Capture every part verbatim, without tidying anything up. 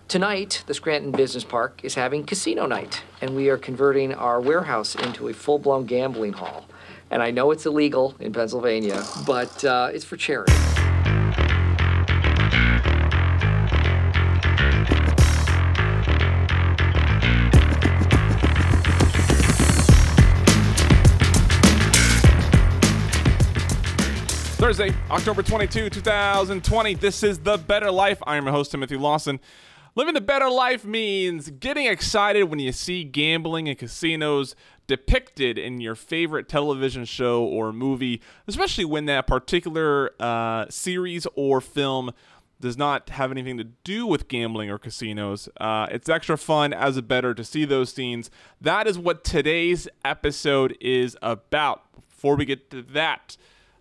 Tonight, the Scranton Business Park is having casino night, and we are converting our warehouse into a full-blown gambling hall. And I know it's illegal in Pennsylvania, but uh, it's for charity. Thursday, October twenty-second, twenty twenty. This is The Better Life. I am your host, Timothy Lawson. Living the better life means getting excited when you see gambling and casinos depicted in your favorite television show or movie, especially when that particular uh, series or film does not have anything to do with gambling or casinos. Uh, it's extra fun as a bettor to see those scenes. That is what today's episode is about. Before we get to that,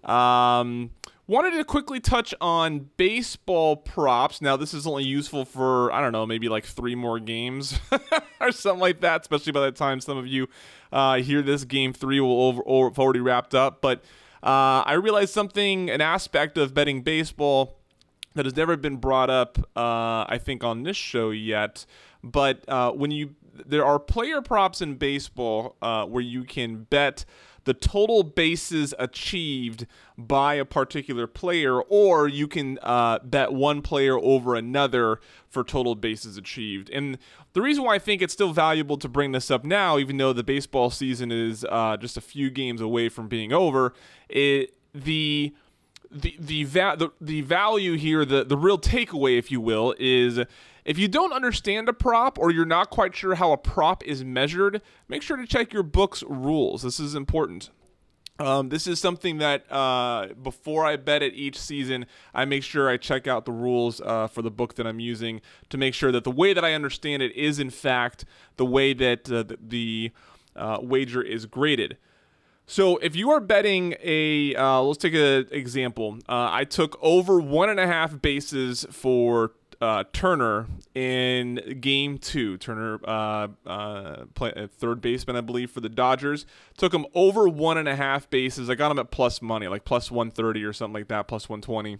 Um, wanted to quickly touch on baseball props. Now, this is only useful for, I don't know, maybe like three more games or something like that, especially by the time some of you uh, hear this. Game three will over, or have already wrapped up. But uh, I realized something, an aspect of betting baseball that has never been brought up, uh, I think, on this show yet. But uh, when you, there are player props in baseball uh, where you can bet the total bases achieved by a particular player, or you can uh, bet one player over another for total bases achieved. And the reason why I think it's still valuable to bring this up now, even though the baseball season is uh, just a few games away from being over, it, the the the, va- the the value here, the the real takeaway, if you will, is if you don't understand a prop or you're not quite sure how a prop is measured, make sure to check your book's rules. This is important. Um, this is something that uh, before I bet it each season, I make sure I check out the rules uh, for the book that I'm using to make sure that the way that I understand it is, in fact, the way that uh, the, the uh, wager is graded. So if you are betting a, uh, let's take an example. Uh, I took over one and a half bases for Uh, Turner in game two. Turner, uh, uh, play, uh, third baseman, I believe, for the Dodgers. Took him over one and a half bases. I got him at plus money, like plus one thirty or something like that, plus one twenty.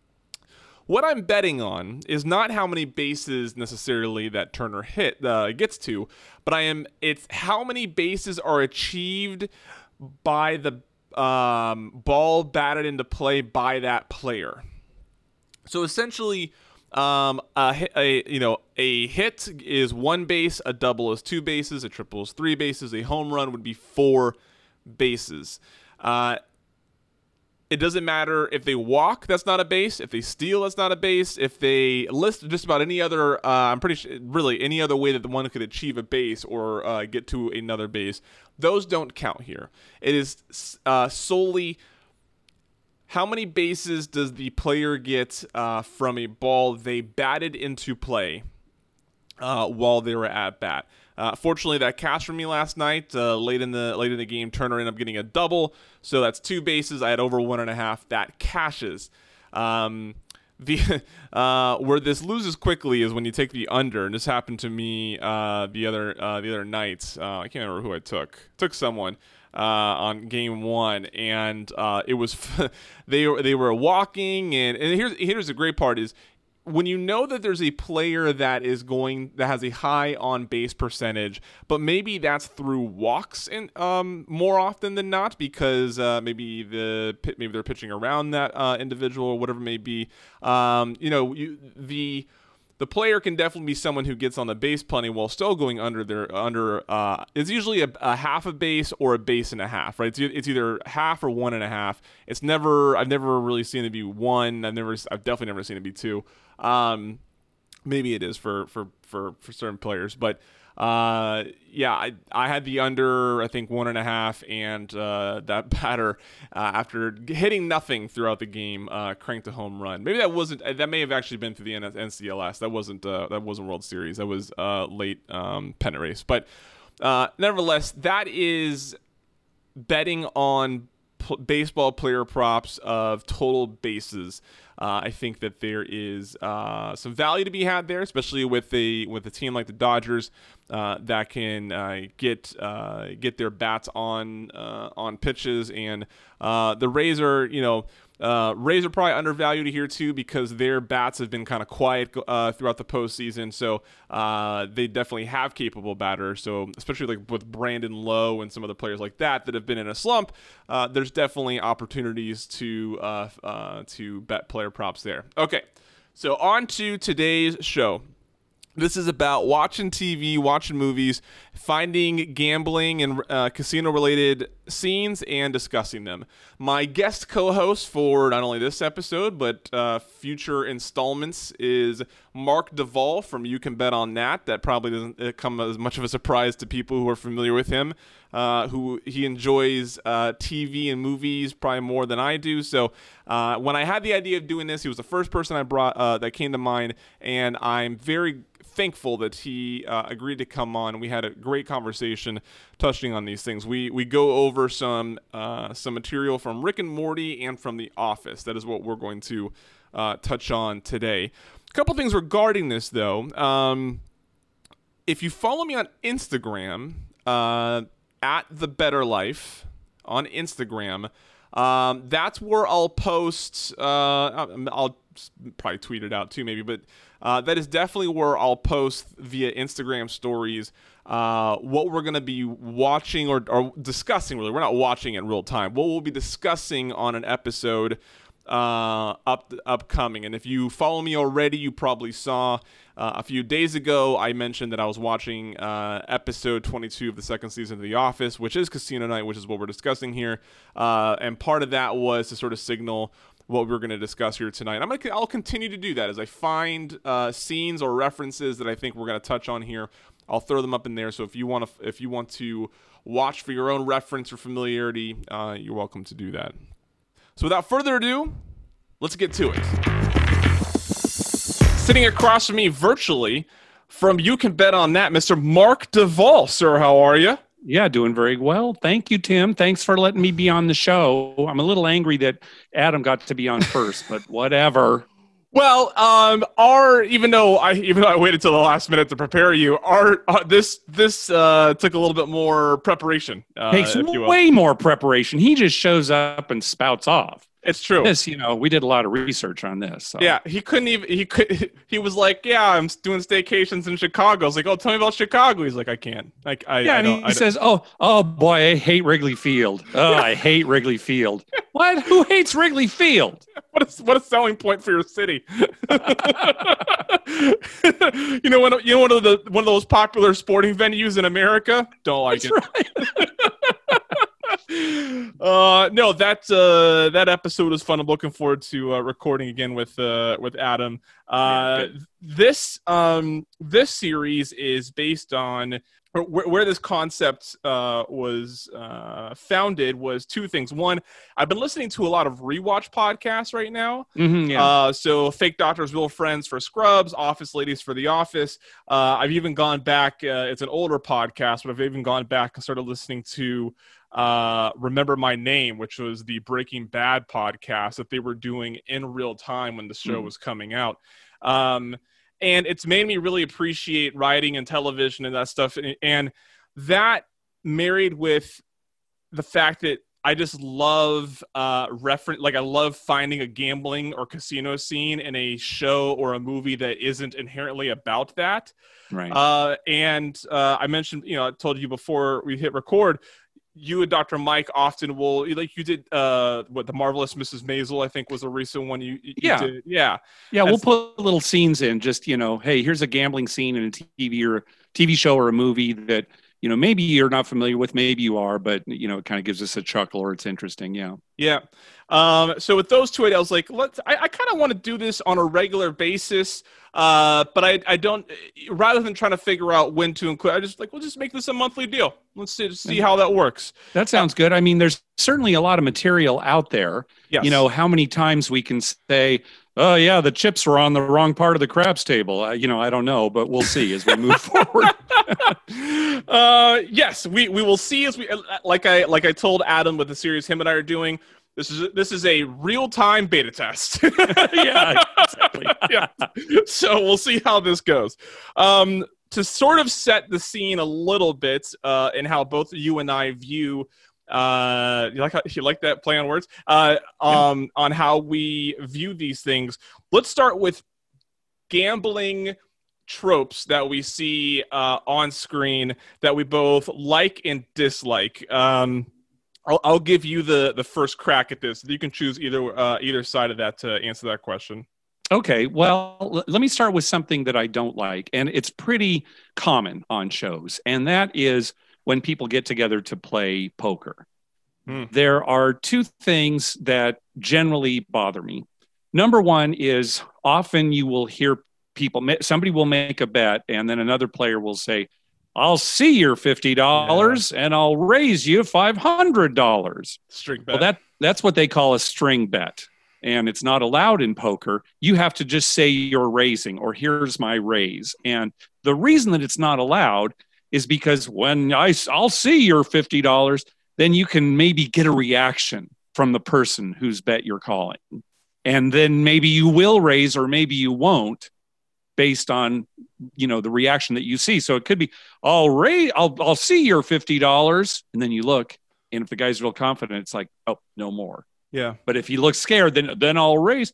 What I'm betting on is not how many bases necessarily that Turner hit uh, gets to, but I am. It's how many bases are achieved by the um, ball batted into play by that player. So essentially, Um, a, hit, a you know a hit is one base, a double is two bases, a triple is three bases, a home run would be four bases. Uh, it doesn't matter if they walk, that's not a base. If they steal, that's not a base. If they list just about any other, uh, I'm pretty sure, really any other way that the one could achieve a base or uh, get to another base, those don't count here. It is uh, solely how many bases does the player get uh, from a ball they batted into play uh, while they were at bat? Uh, fortunately, that cashed for me last night. Uh, late in the late in the game, Turner ended up getting a double, so that's two bases. I had over one and a half. That cashes. Um, the uh, where this loses quickly is when you take the under, and this happened to me uh, the other uh, the other night. Uh, I can't remember who I took. Took someone. Uh, on game one, and uh, it was they they were walking, and, and here's here's the great part is when you know that there's a player that is going that has a high on base percentage, but maybe that's through walks and um more often than not because uh, maybe the maybe they're pitching around that uh, individual or whatever it may be. Um, you know you, the. The player can definitely be someone who gets on the base plenty while still going under their under. Uh, it's usually a, a half a base or a base and a half, right? It's, it's either half or one and a half. It's never. I've never really seen it be one. I've never. I've definitely never seen it be two. Um, maybe it is for for for for certain players, but uh, yeah, I I had the under. I think one and a half, and uh, that batter uh, after hitting nothing throughout the game uh, cranked a home run. Maybe that wasn't. That may have actually been through the N C L S. That wasn't. Uh, that wasn't World Series. That was uh, late um, pennant race. But uh, nevertheless, that is betting on p- baseball player props of total bases. Uh, I think that there is uh, some value to be had there, especially with a with a team like the Dodgers. uh, that can uh, get uh, get their bats on uh, on pitches. And uh, the Rays are, you know, Uh, Rays are probably undervalued here too because their bats have been kind of quiet uh, throughout the postseason. So uh, they definitely have capable batters. So especially like with Brandon Lowe and some other players like that that have been in a slump, uh, there's definitely opportunities to uh, uh, to bet player props there. Okay, so on to today's show. This is about watching T V, watching movies, finding gambling and uh, casino-related scenes, and discussing them. My guest co-host for not only this episode, but uh, future installments is Mark Duvall from You Can Bet on That. That probably doesn't come as much of a surprise to people who are familiar with him, uh, who he enjoys uh, T V and movies probably more than I do. So uh, when I had the idea of doing this, he was the first person I brought uh, that came to mind, and I'm very thankful that he uh, agreed to come on. We had a great conversation touching on these things. We we go over some uh, some material from Rick and Morty and from The Office. That is what we're going to uh, touch on today. A couple things regarding this, though. Um, if you follow me on Instagram, uh, at The Better Life on Instagram, um, that's where I'll post. Uh, I'll probably tweet it out too, maybe, but uh, that is definitely where I'll post via Instagram stories uh, what we're going to be watching or, or discussing. Really, we're not watching it in real time. What we'll be discussing on an episode uh, up upcoming. And if you follow me already, you probably saw uh, a few days ago I mentioned that I was watching uh, episode twenty-two of the second season of The Office, which is Casino Night, which is what we're discussing here. Uh, and part of that was to sort of signal what we're going to discuss here tonight. I'm gonna, I'll continue to do that as I find uh, scenes or references that I think we're going to touch on here. I'll throw them up in there. So if you want to, if you want to watch for your own reference or familiarity, uh, you're welcome to do that. So without further ado, let's get to it. Sitting across from me virtually from You Can Bet on That, Mister Mark Duvall. Sir, how are you? Yeah, doing very well. Thank you, Tim. Thanks for letting me be on the show. I'm a little angry that Adam got to be on first, but whatever. Well, um, our even though I even though I waited till the last minute to prepare you, our uh, this this uh, took a little bit more preparation. Uh, Takes way more preparation. He just shows up and spouts off. It's true. This, you know, we did a lot of research on this. So. Yeah, he couldn't even. He could. He was like, "Yeah, I'm doing staycations in Chicago." I was like, "Oh, tell me about Chicago." He's like, "I can't." Like, I yeah, I and don't, he I says, "Oh, oh boy, I hate Wrigley Field. Oh, I hate Wrigley Field." What? Who hates Wrigley Field? What a what a selling point for your city. you know, one you know one of the one of those popular sporting venues in America. Don't like That's it. Right. uh, no, that uh, that episode was fun. I'm looking forward to uh, recording again with uh, with Adam. Uh, yeah, this um, this series is based on. Where, where this concept uh, was uh, founded was two things. One, I've been listening to a lot of rewatch podcasts right now. Mm-hmm, yeah. uh, so Fake Doctors, Real Friends for Scrubs, Office Ladies for The Office. Uh, I've even gone back. Uh, it's an older podcast, but I've even gone back and started listening to uh, Remember My Name, which was the Breaking Bad podcast that they were doing in real time when the show mm-hmm. was coming out. Um, And it's made me really appreciate writing and television and that stuff. And that married with the fact that I just love uh, reference, like I love finding a gambling or casino scene in a show or a movie that isn't inherently about that. Right. Uh, and uh, I mentioned, you know, I told you before we hit record, you and Doctor Mike often will, like you did, uh, what, The Marvelous Missus Maisel, I think was a recent one you, you yeah. did. Yeah. Yeah, That's, we'll put little scenes in, just, you know, hey, here's a gambling scene in a T V or T V show or a movie that, you know, maybe you're not familiar with, maybe you are, but, you know, it kind of gives us a chuckle or it's interesting. Yeah. Yeah. Um, so with those two, I was like, let's, I, I kind of want to do this on a regular basis. Uh, but I, I don't, rather than trying to figure out when to include, I just like, we'll just make this a monthly deal. Let's see, see how that works. That sounds good. I mean, there's certainly a lot of material out there. Yes. You know, how many times we can say, oh yeah, the chips were on the wrong part of the craps table. Uh, you know, I don't know, but we'll see as we move forward. uh, yes, we, we will see as we, like I, like I told Adam with the series him and I are doing, This is this is a real-time beta test. yeah, exactly. yeah. So we'll see how this goes. Um, to sort of set the scene a little bit, uh, in how both you and I view, uh, you like how, you like that play on words, uh, um, yeah. on how we view these things. Let's start with gambling tropes that we see uh, on screen that we both like and dislike. Um, I'll, I'll give you the the first crack at this. You can choose either uh, either side of that to answer that question. Okay, well, l- let me start with something that I don't like, and it's pretty common on shows, and that is when people get together to play poker. Hmm. There are two things that generally bother me. Number one is often you will hear people, somebody will make a bet, and then another player will say, I'll see your fifty dollars yeah. and I'll raise you five hundred dollars. String bet. Well, that, that's what they call a string bet. And it's not allowed in poker. You have to just say you're raising or here's my raise. And the reason that it's not allowed is because when I, I'll see your fifty dollars, then you can maybe get a reaction from the person whose bet you're calling. And then maybe you will raise or maybe you won't based on, you know, the reaction that you see. So it could be, I'll raise, I'll, I'll see your fifty dollars. And then you look, and if the guy's real confident, it's like, oh, no more. Yeah. But if he looks scared, then then I'll raise.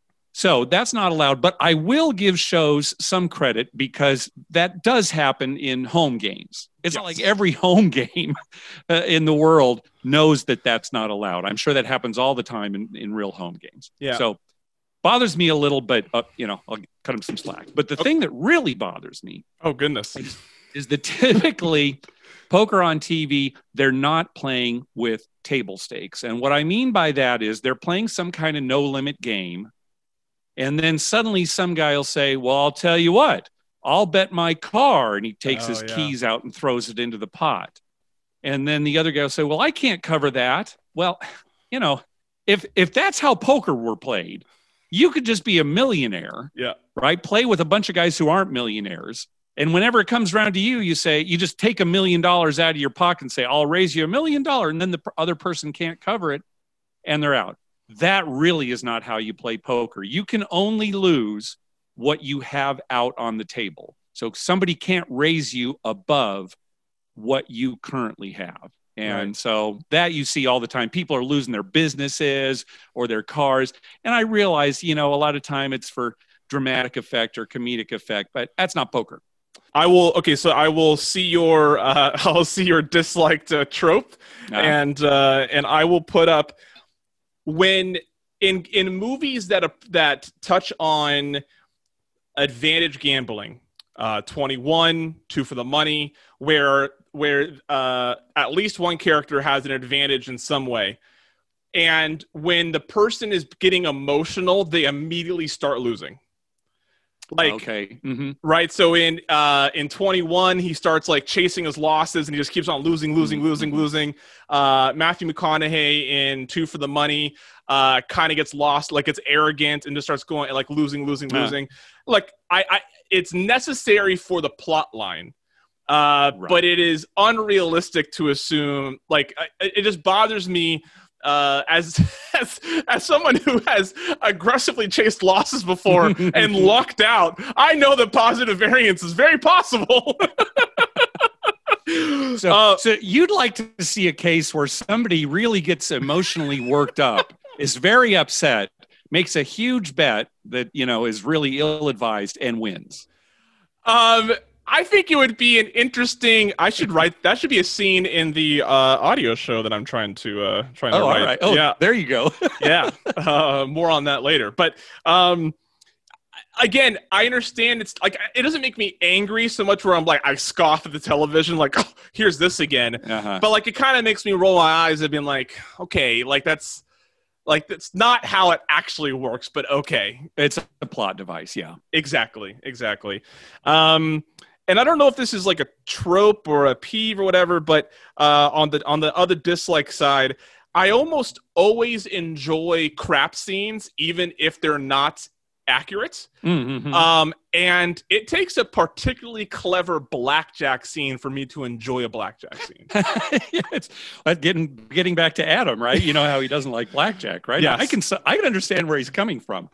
So that's not allowed. But I will give shows some credit because that does happen in home games. It's yes. not like every home game uh, in the world knows that that's not allowed. I'm sure that happens all the time in, in real home games. Yeah. So bothers me a little, but uh, you know, I'll cut him some slack. But the okay. thing that really bothers me. Oh goodness. Is, is that typically poker on T V, they're not playing with table stakes. And what I mean by that is they're playing some kind of no limit game. And then suddenly some guy will say, well, I'll tell you what, I'll bet my car. And he takes oh, his yeah. keys out and throws it into the pot. And then the other guy will say, well, I can't cover that. Well, you know, if if that's how poker were played, you could just be a millionaire, yeah, right? Play with a bunch of guys who aren't millionaires. And whenever it comes around to you, you say, you just take a million dollars out of your pocket and say, I'll raise you a million dollars. And then the other person can't cover it and they're out. That really is not how you play poker. You can only lose what you have out on the table. So somebody can't raise you above what you currently have. And right. so that you see all the time. People are losing their businesses or their cars. And I realize, you know, a lot of time it's for dramatic effect or comedic effect, but that's not poker. I will. Okay, so I will see your. Uh, I'll see your disliked uh, trope, uh-huh. and uh, and I will put up when in in movies that uh, that touch on advantage gambling, uh, twenty-one, Two for the Money, where where uh, at least one character has an advantage in some way, and when the person is getting emotional, they immediately start losing. Like, okay. Mm-hmm. Right. So in, uh, in twenty-one, he starts like chasing his losses and he just keeps on losing, losing, mm-hmm. losing, losing. Uh, Matthew McConaughey in Two for the Money, uh, kind of gets lost, like it's arrogant and just starts going like losing, losing, yeah. losing. Like I, I, it's necessary for the plot line. Uh, right. But it is unrealistic to assume like, it, it just bothers me. Uh, as, as as someone who has aggressively chased losses before and lucked out, I know that positive variance is very possible. so, uh, so you'd like to see a case where somebody really gets emotionally worked up, is very upset, makes a huge bet that, you know, is really ill-advised and wins. Um. I think it would be an interesting. I should write. That should be a scene in the uh, audio show that I'm trying to uh, trying to oh, write. All right. Oh, yeah. There you go. yeah. Uh, more on that later. But um, again, I understand. It's like it doesn't make me angry so much where I'm like I scoff at the television, like oh, here's this again. Uh-huh. But like it kind of makes me roll my eyes and being like, okay, like that's like that's not how it actually works. But okay, it's a plot device. Yeah. Exactly. Exactly. Um, And I don't know if this is like a trope or a peeve or whatever, but uh, on the on the other dislike side, I almost always enjoy crap scenes, even if they're not accurate. Mm-hmm. Um, and it takes a particularly clever blackjack scene for me to enjoy a blackjack scene. yeah, it's like getting getting back to Adam, right? You know how he doesn't like blackjack, right? Yes. I can I can understand where he's coming from.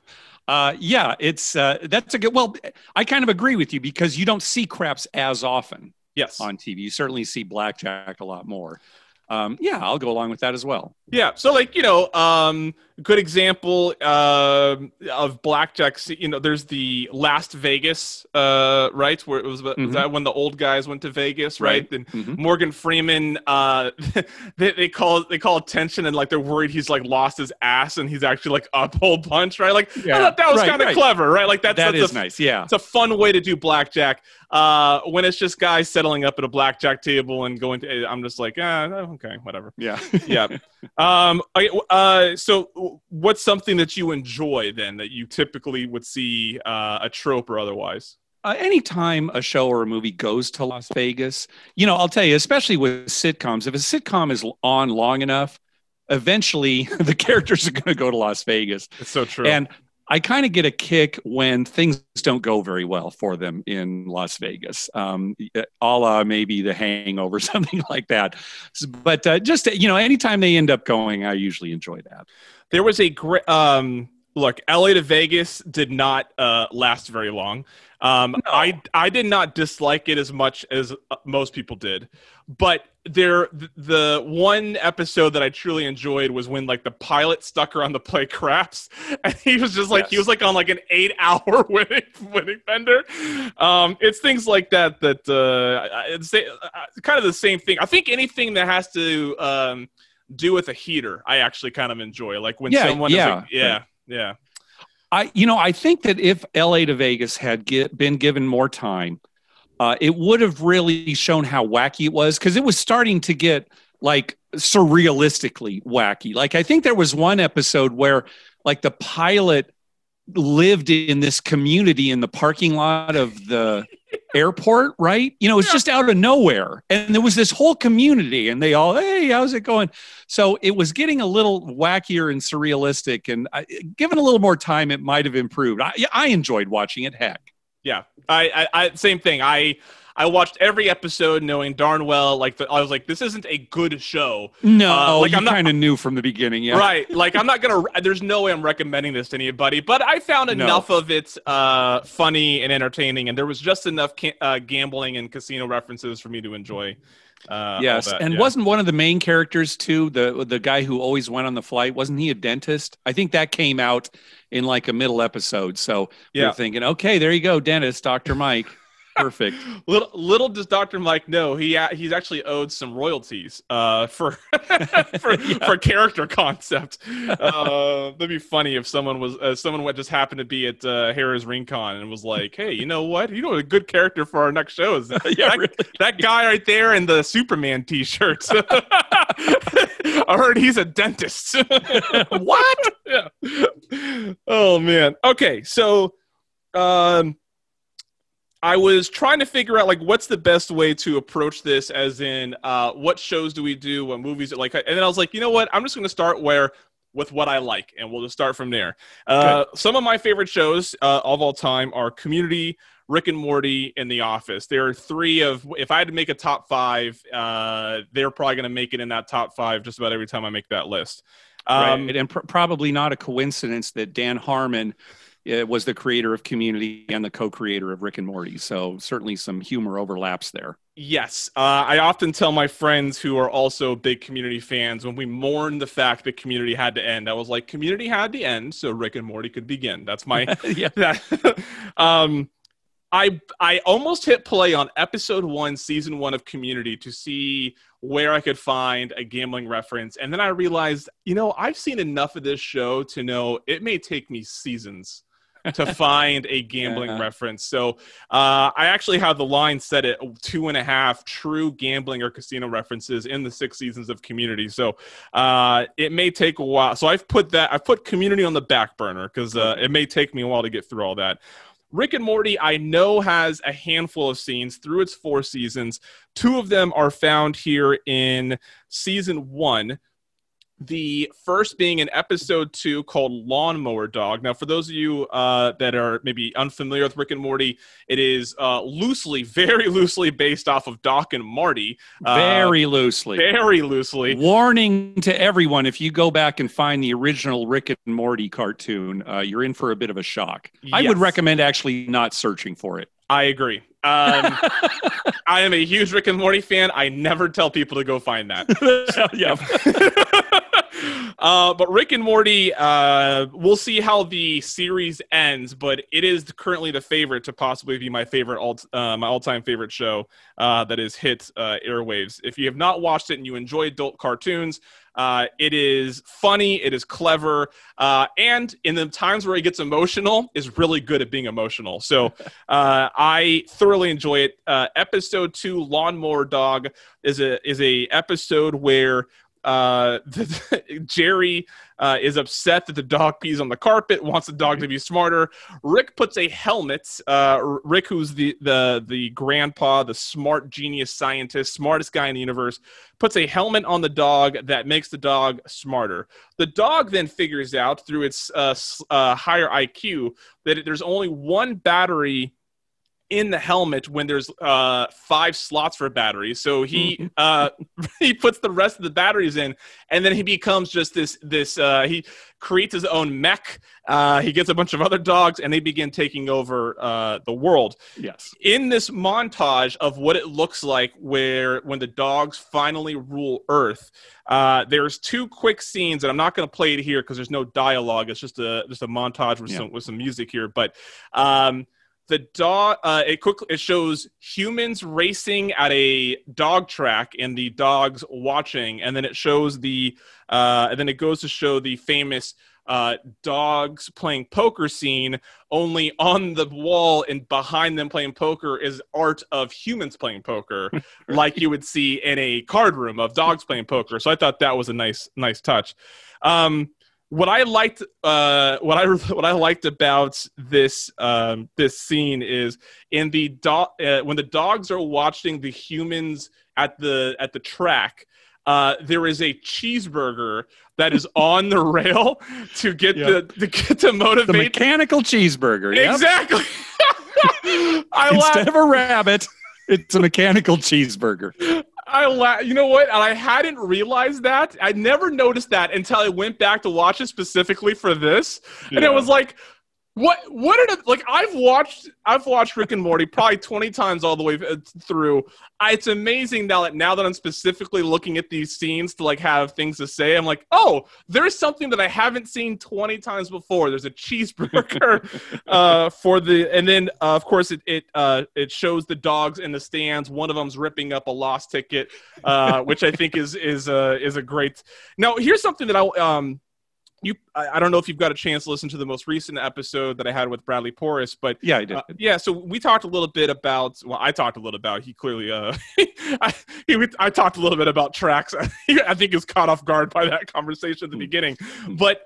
Uh, yeah, it's uh, that's a good. Well, I kind of agree with you because you don't see craps as often. Yes. On T V, you certainly see blackjack a lot more. Um, yeah, I'll go along with that as well. Yeah. So, like, you know, um, good example uh, of blackjack. You know, there's the Last Vegas, uh, right? Where it was, mm-hmm. was that when the old guys went to Vegas, right? right. And mm-hmm. Morgan Freeman, uh, they, they call they call attention and like they're worried he's like lost his ass and he's actually like up a whole bunch, right? Like yeah. I thought that was right, kind of right. clever, right? Like that's that that's is a, nice. Yeah, it's a fun way to do blackjack. Uh, when it's just guys settling up at a blackjack table and going to, I'm just like, ah, okay, whatever. Yeah, yeah. Um, okay, uh, so what's something that you enjoy then that you typically would see uh, a trope or otherwise? Uh, anytime a show or a movie goes to Las Vegas, you know, I'll tell you, especially with sitcoms, if a sitcom is on long enough, eventually the characters are going to go to Las Vegas. It's so true. And I kind of get a kick when things don't go very well for them in Las Vegas, um, a la maybe The Hangover, something like that. But uh, just, you know, anytime they end up going, I usually enjoy that. There was a great, um, look, L A to Vegas did not uh, last very long. Um, no. I I did not dislike it as much as uh, most people did, but there the, the one episode that I truly enjoyed was when like the pilot stuck around to play craps, and he was just like yes. he was like on like an eight hour winning winning bender. Um, it's things like that that uh, it's kind of the same thing. I think anything that has to um, do with a heater, I actually kind of enjoy. Like when yeah, someone yeah, is like, yeah, yeah. I, you know, I think that if L A to Vegas had get, been given more time, uh, it would have really shown how wacky it was because it was starting to get like surrealistically wacky. Like I think there was one episode where like the pilot lived in this community in the parking lot of the airport, right? You know, it's yeah. just out of nowhere. And there was this whole community and they all, hey, how's it going? So it was getting a little wackier and surrealistic, and I, given a little more time, it might have improved. I, I enjoyed watching it. Heck. Yeah. I, I, I same thing. I, I watched every episode knowing darn well, like, the, I was like, this isn't a good show. No, uh, like, you kind of knew from the beginning, yeah. Right. Like, I'm not going to, there's no way I'm recommending this to anybody, but I found enough no. of it uh, funny and entertaining, and there was just enough ca- uh, gambling and casino references for me to enjoy. Uh, yes, that, and yeah. wasn't one of the main characters, too, the the guy who always went on the flight, wasn't he a dentist? I think that came out in, like, a middle episode, so yeah. you're thinking, okay, there you go, dentist, Doctor Mike. Perfect. little little does Doctor Mike know he he's actually owed some royalties uh, for for, yeah. for character concept. Uh, that'd be funny if someone was uh, someone would just happened to be at uh, Harrah's Rincon and was like, "Hey, you know what? You know what a good character for our next show is yeah, that, really. that guy right there in the Superman T-shirt. I heard he's a dentist. What? Yeah. Oh man. Okay, so. Um, I was trying to figure out like what's the best way to approach this, as in uh, what shows do we do, what movies like, and then I was like, you know what, I'm just going to start where with what I like, and we'll just start from there. Uh, some of my favorite shows uh, of all time are Community, Rick and Morty, and The Office. There are three of, if I had to make a top five, uh, they're probably going to make it in that top five just about every time I make that list. Um, right. And pr- probably not a coincidence that Dan Harmon was the creator of Community and the co-creator of Rick and Morty. So certainly some humor overlaps there. Yes. Uh, I often tell my friends who are also big Community fans, when we mourn the fact that Community had to end, I was like, Community had to end so Rick and Morty could begin. That's my... yeah. That, um, I I almost hit play on episode one, season one of Community to see where I could find a gambling reference. And then I realized, you know, I've seen enough of this show to know it may take me seasons to find a gambling yeah. reference. So uh, I actually have the line set at two and a half true gambling or casino references in the six seasons of Community. So uh, it may take a while. So I've put that, I've put Community on the back burner because uh, it may take me a while to get through all that. Rick and Morty, I know, has a handful of scenes through its four seasons. Two of them are found here in season one. The first being in episode two called Lawnmower Dog. Now, for those of you uh, that are maybe unfamiliar with Rick and Morty, it is uh, loosely, very loosely based off of Doc and Marty. Uh, Very loosely. Very loosely. Warning to everyone, if you go back and find the original Rick and Morty cartoon, uh, you're in for a bit of a shock. I would Yes. recommend actually not searching for it. I agree. Um, I am a huge Rick and Morty fan. I never tell people to go find that. Yeah. uh, but Rick and Morty, uh, we'll see how the series ends, but it is currently the favorite to possibly be my favorite, all, uh, my all-time favorite show uh, that has hit uh, airwaves. If you have not watched it and you enjoy adult cartoons, Uh, it is funny, it is clever, uh, and in the times where he gets emotional, is really good at being emotional. So uh, I thoroughly enjoy it. Uh, episode two, Lawnmower Dog, is a is a episode where uh, the, Jerry uh, is upset that the dog pees on the carpet, wants the dog to be smarter. Rick puts a helmet. Uh, Rick, who's the, the the grandpa, the smart genius scientist, smartest guy in the universe, puts a helmet on the dog that makes the dog smarter. The dog then figures out through its uh, uh, higher I Q that there's only one battery in the helmet when there's uh, five slots for batteries. So he uh, he puts the rest of the batteries in, and then he becomes just this, this uh, he creates his own mech. Uh, he gets a bunch of other dogs, and they begin taking over uh, the world. Yes. In this montage of what it looks like where when the dogs finally rule Earth, uh, there's two quick scenes, and I'm not going to play it here because there's no dialogue. It's just a just a montage with Yeah. some with some music here. But um, the dog, uh, it quickly it shows humans racing at a dog track and the dogs watching, and then it shows the uh, and then it goes to show the famous uh, dogs playing poker scene. Only on the wall and behind them playing poker is art of humans playing poker, like you would see in a card room of dogs playing poker. So I thought that was a nice, nice touch. Um, What I liked, uh, what I what I liked about this um, this scene is in the dog uh, when the dogs are watching the humans at the at the track. Uh, there is a cheeseburger that is on the rail to get Yep. the to get to The motivate. mechanical cheeseburger. Yep. Exactly. I Instead laughed. of a rabbit, it's a mechanical cheeseburger. I la- you know what? And I hadn't realized that. I never noticed that until I went back to watch it specifically for this, and Yeah. it was like, what? What are the like? I've watched I've watched Rick and Morty probably twenty times all the way uh, through. I, it's amazing now that now that I'm specifically looking at these scenes to like have things to say. I'm like, oh, there's something that I haven't seen twenty times before. There's a cheeseburger uh, for the, and then uh, of course it it uh, it shows the dogs in the stands. One of them's ripping up a lost ticket, uh, which I think is is uh, is a great. Now here's something that I um. You, I, I don't know if you've got a chance to listen to the most recent episode that I had with Bradley Porras, but Yeah, I did. uh, yeah. So we talked a little bit about. Well, I talked a little about. He clearly, uh, I, he, I talked a little bit about tracks. I think he was caught off guard by that conversation at the beginning, but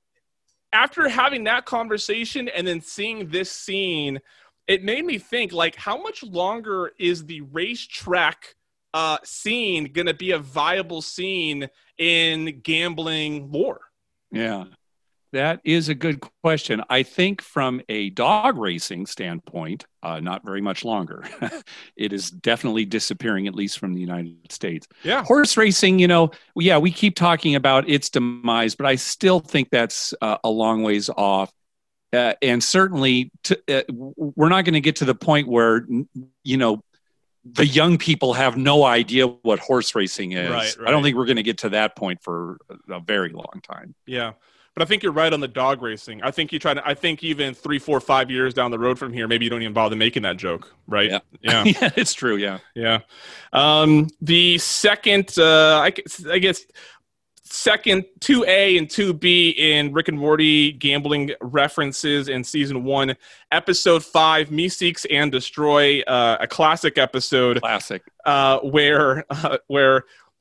after having that conversation and then seeing this scene, it made me think like, how much longer is the racetrack uh, scene going to be a viable scene in gambling lore? Yeah, that is a good question. I think from a dog racing standpoint, uh, not very much longer. It is definitely disappearing, at least from the United States. Yeah. Horse racing, you know, yeah, we keep talking about its demise, but I still think that's uh, a long ways off. Uh, and certainly, to, uh, we're not going to get to the point where, you know, the young people have no idea what horse racing is. Right, right. I don't think we're going to get to that point for a very long time. Yeah. But I think you're right on the dog racing. I think you try to, I think even three, four, five years down the road from here, maybe you don't even bother making that joke. Right. Yeah. Yeah. Yeah, it's true. Yeah. Yeah. Um, the second, uh, I, guess- I guess, second two A and two B in Rick and Morty gambling references in season one, episode five, Me Seeks and Destroy, uh, a classic episode. Classic. Uh, where uh, where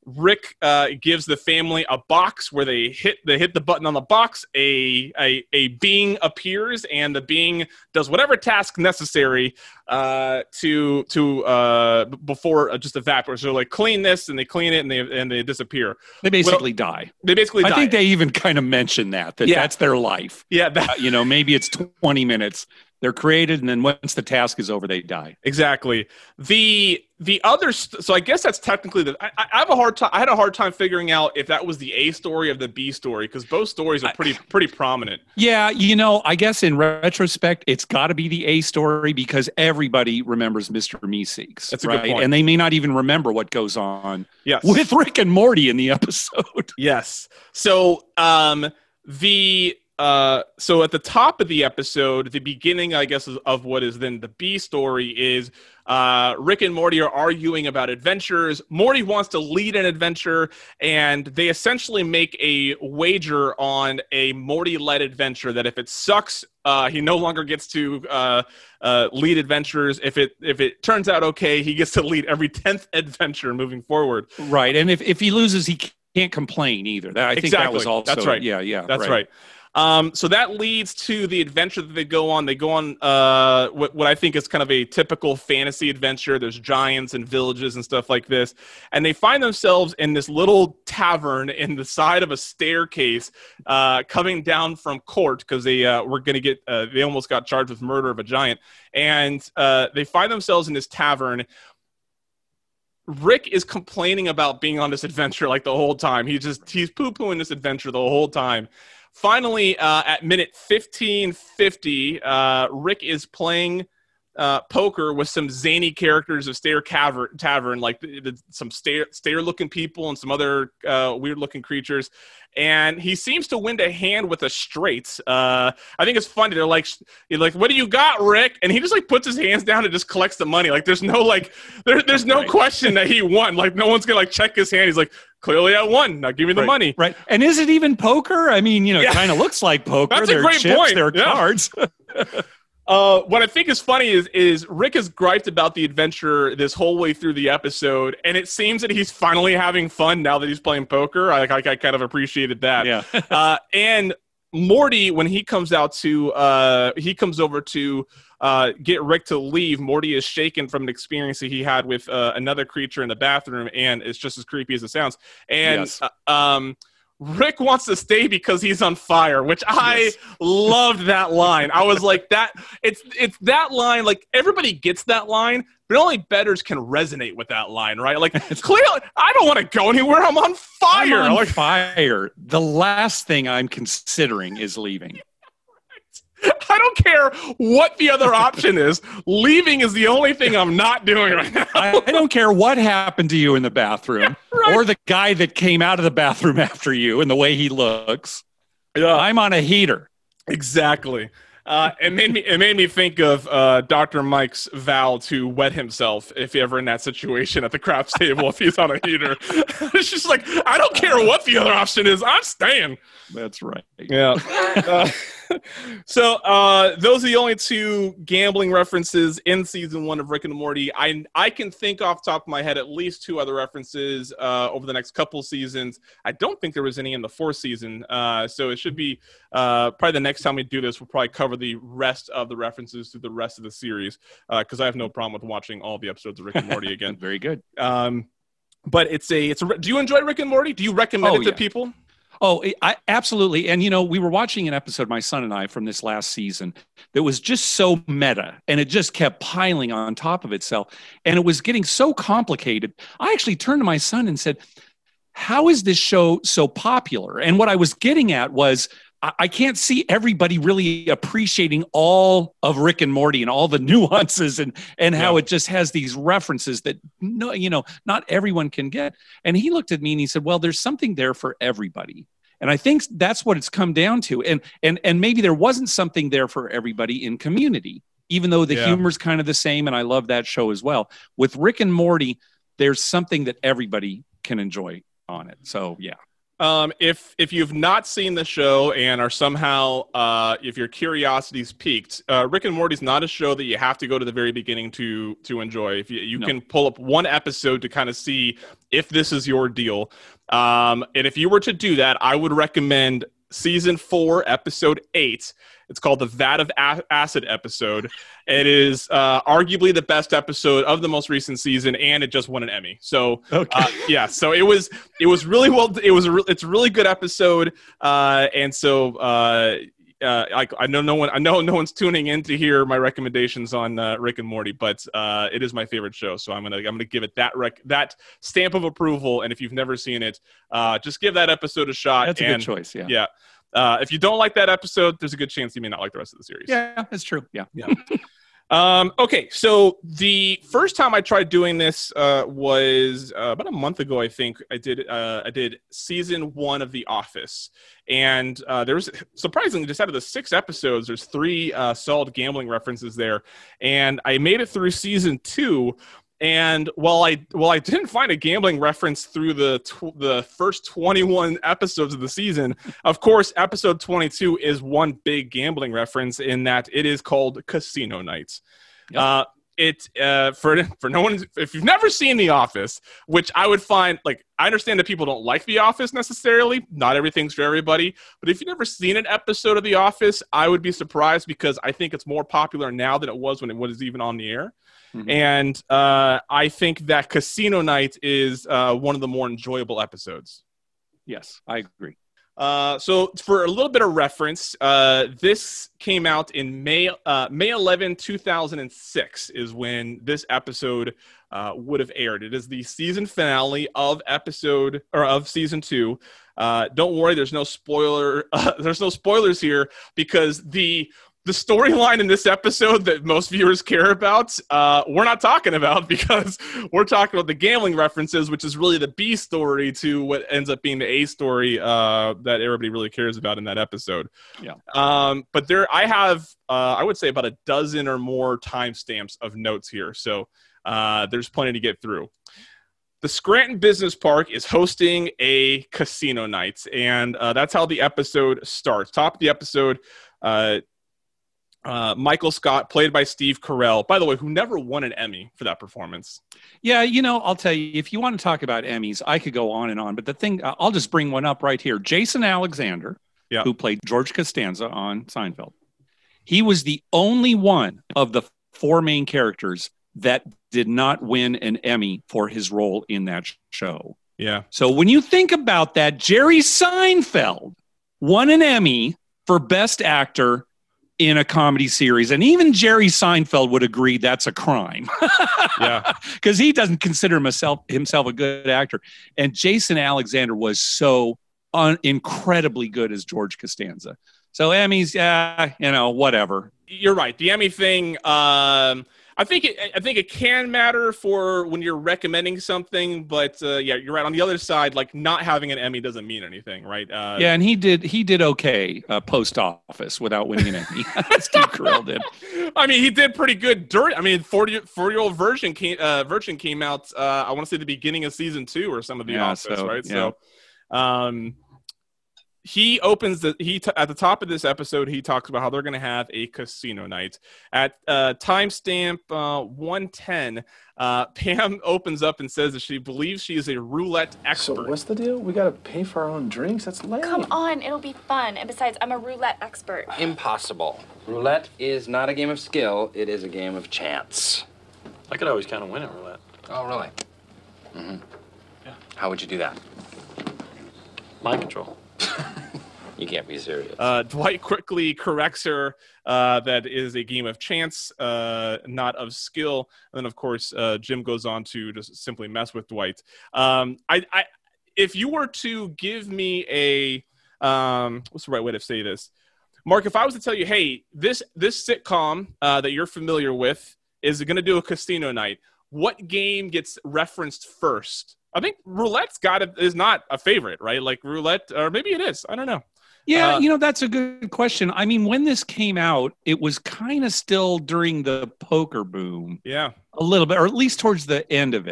Rick uh, gives the family a box where they hit they hit the button on the box. A, a a being appears, and the being does whatever task necessary uh, to to uh, before just evaporate. So like clean this, and they clean it, and they and they disappear. They basically well, die. They basically. I die. think they even kind of mention that that yeah. that's their life. Yeah, that- uh, you know, maybe it's twenty minutes. They're created, and then once the task is over, they die. Exactly. The the other st- so I guess that's technically the. I, I have a hard time. I had a hard time figuring out if that was the A story or the B story, because both stories are pretty pretty prominent. Yeah, you know, I guess in retrospect, it's got to be the A story because everybody remembers Mister Meeseeks. That's a right? good point. And they may not even remember what goes on yes. with Rick and Morty in the episode. Yes. So um the. Uh, so at the top of the episode, the beginning, I guess, of, of what is then the B story is uh, Rick and Morty are arguing about adventures. Morty wants to lead an adventure, and they essentially make a wager on a Morty-led adventure that if it sucks, uh, he no longer gets to uh, uh, lead adventures. If it if it turns out okay, he gets to lead every tenth adventure moving forward. Right, and if, if he loses, he can't complain either. That, I think exactly. that was also That's right. Yeah, yeah, that's right. right. Um, so that leads to the adventure that they go on. They go on uh, what, what I think is kind of a typical fantasy adventure. There's giants and villages and stuff like this. And they find themselves in this little tavern in the side of a staircase uh, coming down from court because they uh, were going to get, uh, they almost got charged with murder of a giant. And uh, they find themselves in this tavern. Rick is complaining about being on this adventure like the whole time. He just, he's poo-pooing this adventure the whole time. Finally, uh, at minute fifteen fifty, uh, Rick is playing uh, poker with some zany characters of Stair Cavern, Tavern, like the, the, some stair, stair-looking people and some other uh, weird-looking creatures. And he seems to win a hand with a straight. Uh, I think it's funny. They're like, you're like, what do you got, Rick? And he just like puts his hands down and just collects the money. Like there's no like, there, there's no right. question that he won. Like no one's gonna like check his hand. He's like, clearly I won. Now give me the right. money. Right. And is it even poker? I mean, you know, yeah. it kind of looks like poker. That's there a great are chips, point. there are yeah. cards. Uh, what I think is funny is is Rick has griped about the adventure this whole way through the episode, and it seems that he's finally having fun now that he's playing poker. I, I, I kind of appreciated that. Yeah. uh, and Morty, when he comes out to, uh, he comes over to uh, get Rick to leave. Morty is shaken from an experience that he had with uh, another creature in the bathroom, and it's just as creepy as it sounds. And yes. uh, um. Rick wants to stay because he's on fire, which I yes. loved that line. I was like, that it's it's that line, like everybody gets that line, but only bettors can resonate with that line, right? Like clearly I don't want to go anywhere. I'm on fire. I'm on like, fire. The last thing I'm considering is leaving. I don't care what the other option is. Leaving is the only thing I'm not doing right now. I, I don't care what happened to you in the bathroom yeah, right. or the guy that came out of the bathroom after you and the way he looks. Yeah. I'm on a heater. Exactly. Uh, it made me it made me think of uh, Doctor Mike's vow to wet himself if ever in that situation at the craps table if he's on a heater. It's just like, I don't care what the other option is. I'm staying. That's right. Yeah. uh, so uh, those are the only two gambling references in season one of Rick and Morty. I I can think off the top of my head at least two other references uh, over the next couple seasons. I don't think there was any in the fourth season. Uh, so it should be uh, probably the next time we do this, we'll probably cover the rest of the references to the rest of the series because uh, I have no problem with watching all the episodes of Rick and Morty again. Very good. Um, but it's a it's a. Do you enjoy Rick and Morty? Do you recommend oh, it to yeah. people? Oh, I, absolutely. And, you know, we were watching an episode, my son and I, from this last season that was just so meta and it just kept piling on top of itself. And it was getting so complicated. I actually turned to my son and said, how is this show so popular? And what I was getting at was, I can't see everybody really appreciating all of Rick and Morty and all the nuances and, and how yeah. it just has these references that, no, you know, not everyone can get. And he looked at me and he said, well, there's something there for everybody. And I think that's what it's come down to. And, and, and maybe there wasn't something there for everybody in Community, even though the yeah. humor's kind of the same. And I love that show as well. With Rick and Morty, there's something that everybody can enjoy on it. So, yeah. Um, if if you've not seen the show and are somehow, uh, if your curiosity's piqued, uh, Rick and Morty's not a show that you have to go to the very beginning to to enjoy. If you, you no. can pull up one episode to kind of see if this is your deal. Um, and if you were to do that, I would recommend season four, episode eight. It's called the Vat of A- Acid episode. It is uh, arguably the best episode of the most recent season, and it just won an Emmy. So, okay. uh, yeah, so it was it was really well. It was a re- it's a really good episode, uh, and so uh, uh, I, I know no one I know no one's tuning in to hear my recommendations on uh, Rick and Morty, but uh, it is my favorite show. So I'm gonna I'm gonna give it that rec- that stamp of approval. And if you've never seen it, uh, just give that episode a shot. That's a and, good choice. Yeah. Yeah. Uh, if you don't like that episode, there's a good chance you may not like the rest of the series. Yeah, that's true. Yeah. Yeah. um, okay, so the first time I tried doing this uh, was uh, about a month ago, I think. I did uh, I did season one of The Office. And uh, there was, surprisingly, just out of the six episodes, there's three uh, solid gambling references there. And I made it through season two. And while I while I didn't find a gambling reference through the tw- the first twenty-one episodes of the season, of course, episode twenty-two is one big gambling reference in that it is called Casino Nights. Yep. Uh, it uh, for for no one, if you've never seen The Office, which I would find, like, I understand that people don't like The Office necessarily. Not everything's for everybody. But if you've never seen an episode of The Office, I would be surprised because I think it's more popular now than it was when it was even on the air. Mm-hmm. And uh, I think that Casino Night is uh, one of the more enjoyable episodes. Yes, I agree. Uh, so for a little bit of reference, uh, this came out in May uh, May eleventh, two thousand six is when this episode uh, would have aired. It is the season finale of episode or of season two. Uh, don't worry, there's no spoiler. Uh, there's no spoilers here because the The storyline in this episode that most viewers care about, uh, we're not talking about because we're talking about the gambling references, which is really the B story to what ends up being the A story uh, that everybody really cares about in that episode. Yeah. Um, but there, I have, uh, I would say about a dozen or more timestamps of notes here. So uh, there's plenty to get through. The Scranton Business Park is hosting a casino night, and uh, that's how the episode starts. Top of the episode, uh, Uh, Michael Scott, played by Steve Carell, by the way, who never won an Emmy for that performance. Yeah, you know, I'll tell you, if you want to talk about Emmys, I could go on and on. But the thing, I'll just bring one up right here. Jason Alexander, yeah. who played George Costanza on Seinfeld, he was the only one of the four main characters that did not win an Emmy for his role in that show. Yeah. So when you think about that, Jerry Seinfeld won an Emmy for Best Actor in a comedy series. And even Jerry Seinfeld would agree that's a crime. Yeah. Because he doesn't consider himself himself a good actor. And Jason Alexander was so un- incredibly good as George Costanza. So Emmys, yeah, you know, whatever. You're right. The Emmy thing, um, I think it, I think it can matter for when you're recommending something, but uh, yeah, you're right. On the other side, like not having an Emmy doesn't mean anything, right? Uh, yeah, and he did he did okay uh, post office without winning an Emmy. Steve Carell did. I mean, he did pretty good during. I mean, forty year old version came uh, version came out. Uh, I want to say the beginning of season two or some of the yeah, Office, so, right? Yeah. So, um. He opens the he t- at the top of this episode. He talks about how they're going to have a casino night at uh, timestamp uh, one ten. Uh, Pam opens up and says that she believes she is a roulette expert. So what's the deal? We got to pay for our own drinks. That's lame. Come on, it'll be fun. And besides, I'm a roulette expert. Impossible. Roulette is not a game of skill. It is a game of chance. I could always kind of win at roulette. Oh, really? Mm-hmm. Yeah. How would you do that? Mind control. You can't be serious. Uh, Dwight quickly corrects her uh, that it is a game of chance, uh, not of skill. And then, of course, uh, Jim goes on to just simply mess with Dwight. Um, I, I, if you were to give me a, um, what's the right way to say this? Mark, if I was to tell you, hey, this this sitcom uh, that you're familiar with is going to do a casino night, what game gets referenced first? I think roulette's got it is not a favorite, right? Like roulette, or maybe it is. I don't know. Yeah, uh, you know, that's a good question. I mean, when this came out, it was kind of still during the poker boom. Yeah. A little bit, or at least towards the end of it.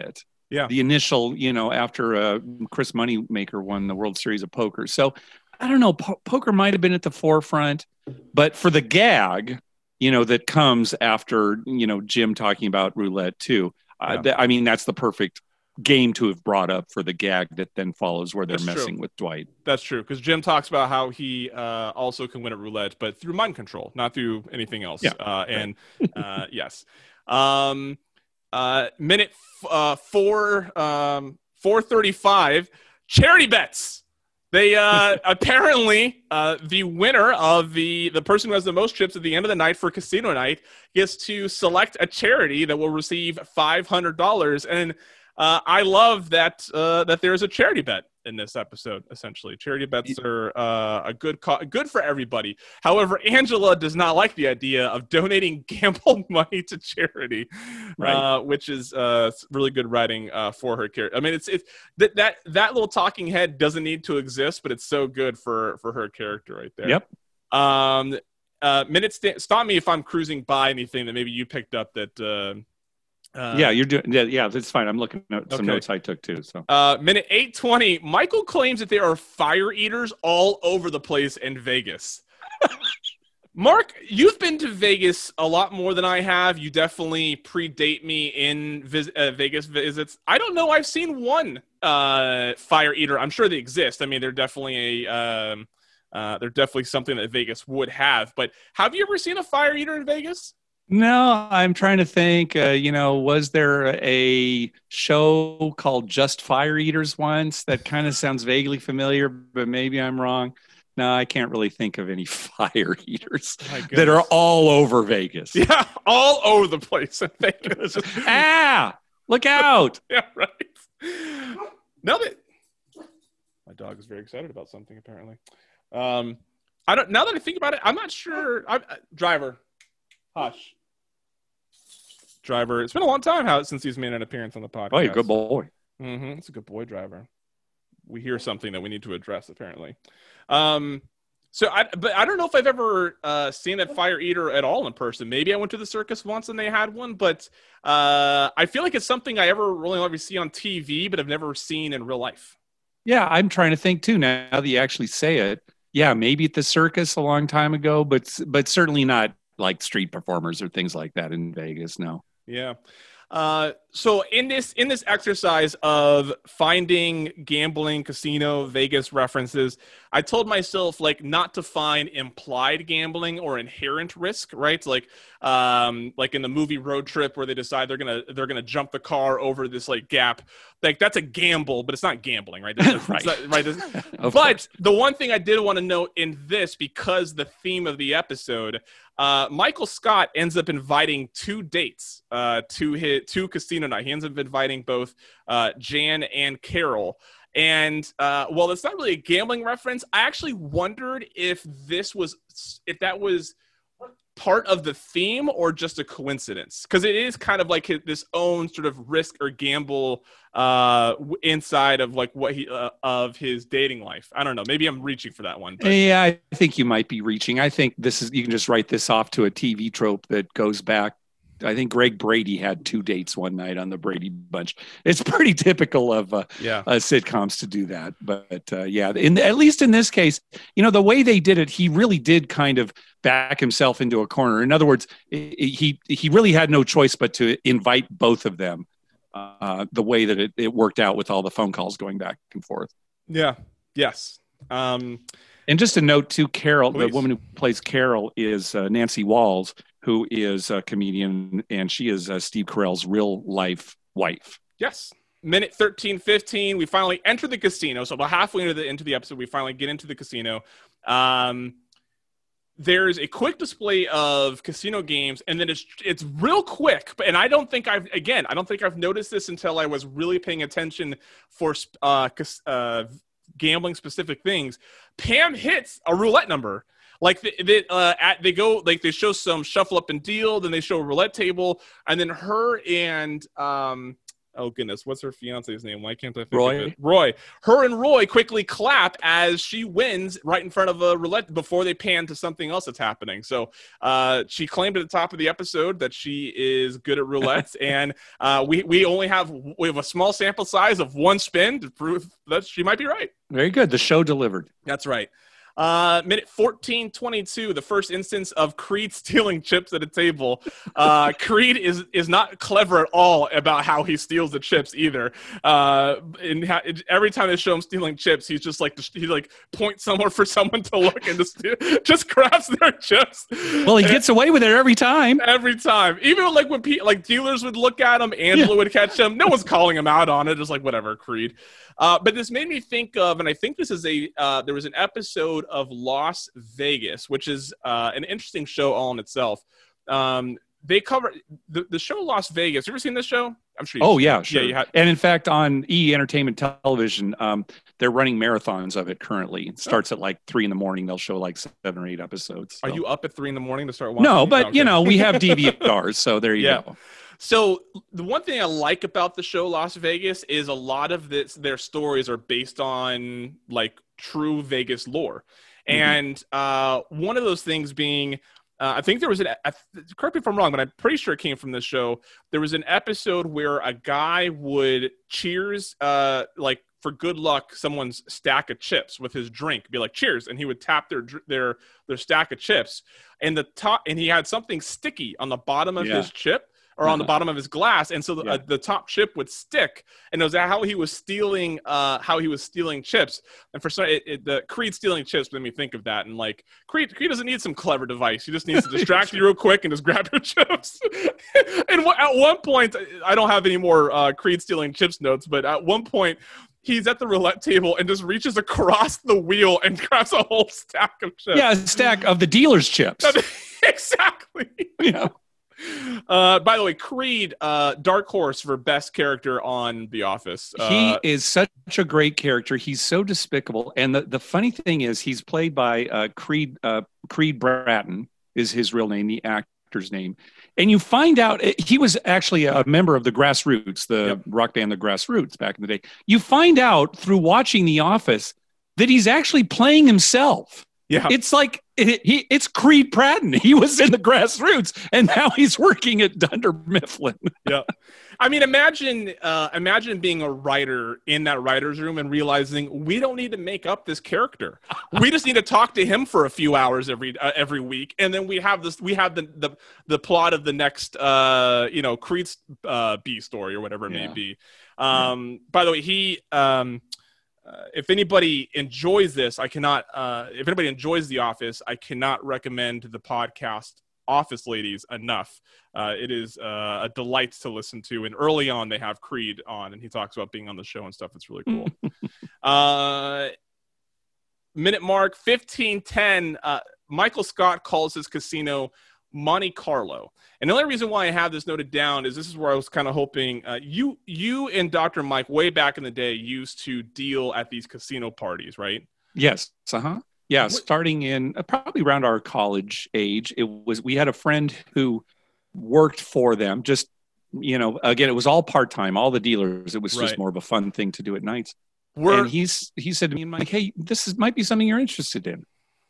Yeah. The initial, you know, after uh, Chris Moneymaker won the World Series of Poker. So I don't know, po- poker might have been at the forefront, but for the gag, you know, that comes after, you know, Jim talking about roulette too. Yeah. Uh, th- I mean, that's the perfect game to have brought up for the gag that then follows where they're That's messing true. with Dwight. That's true, because Jim talks about how he uh, also can win at roulette, but through mind control, not through anything else. Yeah, uh, and uh, yes, um, uh, minute f- uh, four um, four thirty five, charity bets. They uh, apparently uh, the winner of the the person who has the most chips at the end of the night for casino night gets to select a charity that will receive five hundred dollars. And uh, I love that uh, that there's a charity bet in this episode. Essentially, charity bets are uh, a good co- good for everybody. However, Angela does not like the idea of donating gambled money to charity, Right. uh, which is uh, really good writing uh, for her character. I mean, it's it's that that that little talking head doesn't need to exist, but it's so good for for her character right there. Yep. Um, uh, minutes. St- stop me if I'm cruising by anything that maybe you picked up that. Uh, uh, yeah, you're doing. Yeah, yeah, that's fine. I'm looking at some Okay. notes I took too. So Uh, minute eight twenty. Michael claims that there are fire eaters all over the place in Vegas. Mark, you've been to Vegas a lot more than I have. You definitely predate me in vis- uh, Vegas visits. I don't know. I've seen one uh, fire eater. I'm sure they exist. I mean, they're definitely a um, uh, they're definitely something that Vegas would have. But have you ever seen a fire eater in Vegas? no, I'm trying to think. Uh, you know, was there a show called Just Fire Eaters once? That kind of sounds vaguely familiar, but maybe I'm wrong. No, I can't really think of any fire eaters My that are goodness. all over Vegas. Yeah, all over the place in Vegas. Ah, look out! Yeah, right. Now that my dog is very excited about something, apparently. Um, I don't. Now that I think about it, I'm not sure. I'm, uh, driver, hush. Driver. It's been a long time how since he's made an appearance on the podcast. Oh, you're a good boy. Mm-hmm. It's a good boy, Driver. We hear something that we need to address, apparently. Um, so, I, but I don't know if I've ever uh, seen a fire eater at all in person. Maybe I went to the circus once and they had one, but uh, I feel like it's something I ever really ever see on T V, but I've never seen in real life. Yeah, I'm trying to think too. Now that you actually say it, yeah, maybe at the circus a long time ago, but but certainly not like street performers or things like that in Vegas. No. Yeah. Uh, so in this in this exercise of finding gambling, casino, Vegas references, I told myself like not to find implied gambling or inherent risk, right? Like um, like in the movie Road Trip where they decide they're gonna they're gonna jump the car over this like gap. Like that's a gamble, but it's not gambling, right? It's, it's Right. not- right. Of But course. the one thing I did want to note in this, because the theme of the episode, uh, Michael Scott ends up inviting two dates uh, to his to casino night. He ends up inviting both uh, Jan and Carol. And uh, while it's not really a gambling reference, I actually wondered if this was if that was part of the theme or just a coincidence, because it is kind of like his, this own sort of risk or gamble uh w- inside of like what he uh, of his dating life. I don't know, maybe I'm reaching for that one, but Yeah, I think you might be reaching. I think this is, you can just write this off to a T V trope that goes back. I think Greg Brady had two dates one night on the Brady Bunch. It's pretty typical of uh, yeah uh, sitcoms to do that. But uh, yeah, in, at least in this case, you know, the way they did it, he really did kind of back himself into a corner. In other words, he he really had no choice but to invite both of them. Uh, the way that it, it worked out with all the phone calls going back and forth. yeah yes um And just a note too, Carol, Please. the woman who plays Carol is uh, Nancy Walls, who is a comedian, and she is uh, Steve Carell's real life wife. yes minute thirteen fifteen, we finally enter the casino. So about halfway into the into the episode, we finally get into the casino. um There's a quick display of casino games, and then it's it's real quick. But and I don't think I've again I don't think I've noticed this until I was really paying attention for uh, cas- uh gambling specific things. Pam hits a roulette number. Like they, they, uh, at, they go like they show some shuffle up and deal, then they show a roulette table, and then her and um Oh goodness, what's her fiance's name? Why can't I think Roy? of it? Roy. Her and Roy quickly clap as she wins right in front of a roulette before they pan to something else that's happening. So uh, she claimed at the top of the episode that she is good at roulette, and uh, we we only have we have a small sample size of one spin to prove that she might be right. Very good. The show delivered. That's right. Uh, minute fourteen twenty-two, the first instance of Creed stealing chips at a table. Uh, Creed is is not clever at all about how he steals the chips either. Uh, and ha- every time they show him stealing chips, he's just like he like points somewhere for someone to look and just just grabs their chips. Well, he gets away with it every time. Every time, even like when pe- like dealers would look at him, Angela Yeah. would catch him. No one's calling him out on it. Just like whatever, Creed. Uh, but this made me think of, and I think this is a, uh, there was an episode of Las Vegas, which is uh, an interesting show all in itself. Um, they cover the, the show Las Vegas. You ever seen this show? I'm sure. Oh yeah, sure. Yeah, you had. And in fact, on E! Entertainment Television, um, they're running marathons of it currently. It starts at like three in the morning. They'll show like seven or eight episodes. So. Are you up at three in the morning to start watching? No, but Okay. you know, we have D V Rs, so there you Yeah. go. So the one thing I like about the show Las Vegas is a lot of this, their stories are based on like true Vegas lore. Mm-hmm. And uh, one of those things being, uh, I think there was an, uh, correct me if I'm wrong, but I'm pretty sure it came from this show. There was an episode where a guy would cheers, uh, like for good luck, someone's stack of chips with his drink, be like, cheers. And he would tap their, their, their stack of chips, and the top, and he had something sticky on the bottom of Yeah. his chip. Or on the bottom of his glass, and so the, Yeah. uh, the top chip would stick, and it was how he was stealing, uh, how he was stealing chips. And for some, it, it, the Creed stealing chips made me think of that. And like Creed, Creed doesn't need some clever device; he just needs to distract you real quick and just grab your chips. And w- at one point, I don't have any more uh, Creed stealing chips notes, but at one point, he's at the roulette table and just reaches across the wheel and grabs a whole stack of chips. Yeah, a stack of the dealer's chips. Exactly. Yeah. Uh, by the way, Creed, uh, dark horse for best character on The Office. Uh, He is such a great character. He's so despicable. And the, the funny thing is, he's played by uh, Creed uh, Creed Bratton is his real name, the actor's name. And you find out he was actually a member of the Grassroots, the Yep. rock band, the Grassroots back in the day. You find out through watching The Office that he's actually playing himself. yeah. It's like it, he, it's Creed Bratton. He was in the Grassroots, and now he's working at Dunder Mifflin. yeah. I mean, imagine, uh, imagine being a writer in that writer's room and realizing we don't need to make up this character. We just need to talk to him for a few hours every uh, every week, and then we have this. We have the the, the plot of the next, uh, you know, Creed's uh, B story or whatever it Yeah. may be. Um, yeah. By the way, he. Um, Uh, if anybody enjoys this, I cannot, uh, if anybody enjoys The Office, I cannot recommend the podcast Office Ladies enough. Uh, it is uh, a delight to listen to. And early on, they have Creed on, and he talks about being on the show and stuff. It's really cool. uh, minute mark, fifteen ten. Uh, Michael Scott calls his casino Monte Carlo. And the only reason why I have this noted down is this is where I was kind of hoping uh, you you and Doctor Mike way back in the day used to deal at these casino parties, right? Yes. Uh-huh. Yeah. Starting in uh, probably around our college age, it was, we had a friend who worked for them. Just, you know, again, it was all part-time, all the dealers. It was Right. just more of a fun thing to do at nights. We're, And he's, he said to me, Mike, hey, this is, might be something you're interested in.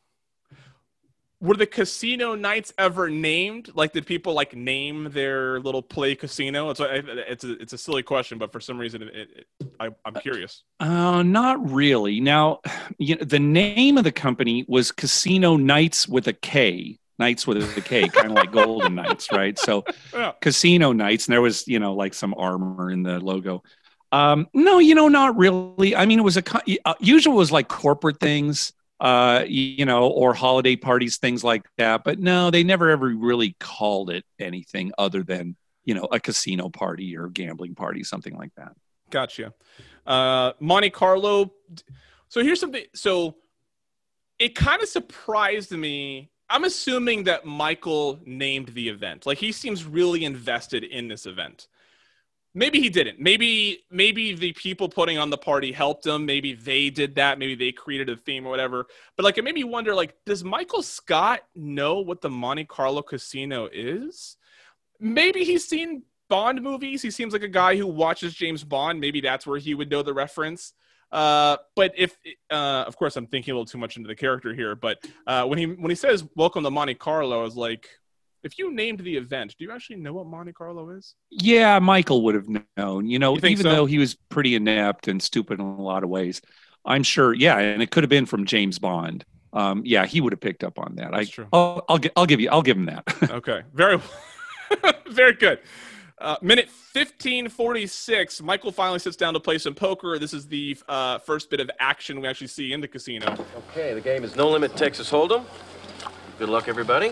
were the casino nights ever named? Like, did people like name their little play casino? It's a, it's a, it's a silly question, but for some reason, it, it, I, I'm curious. Uh, not really. Now, you know, the name of the company was Casino Nights with a K. Nights with a K, kind of like Golden Knights, right? So, Yeah. Casino Nights, and there was, you know, like some armor in the logo. Um, no, you know, not really. I mean, it was a co- uh, usual was like corporate things, uh, you know, or holiday parties, things like that. But no, they never ever really called it anything other than, you know, a casino party or gambling party, something like that. Gotcha. Uh, Monte Carlo. So here's something. So it kind of surprised me. I'm assuming that Michael named the event. Like, he seems really invested in this event. Maybe he didn't. Maybe maybe the people putting on the party helped him. Maybe they did that. Maybe they created a theme or whatever. But like, it made me wonder, like, does Michael Scott know what the Monte Carlo Casino is? Maybe he's seen Bond movies, he seems like a guy who watches James Bond. Maybe that's where he would know the reference. Uh, but if, uh, of course, I'm thinking a little too much into the character here. But uh, when he when he says "Welcome to Monte Carlo," I was like, if you named the event, do you actually know what Monte Carlo is? Yeah, Michael would have known. You know, You think even so? though he was pretty inept and stupid in a lot of ways, I'm sure. Yeah, and it could have been from James Bond. Um, yeah, he would have picked up on that. That's I, true. I'll, I'll, gi- I'll give you. I'll give him that. Okay, very, very good. Uh, minute fifteen forty-six. Michael finally sits down to play some poker. This is the uh, first bit of action we actually see in the casino. Okay, the game is No Limit Texas Hold'em. Good luck, everybody.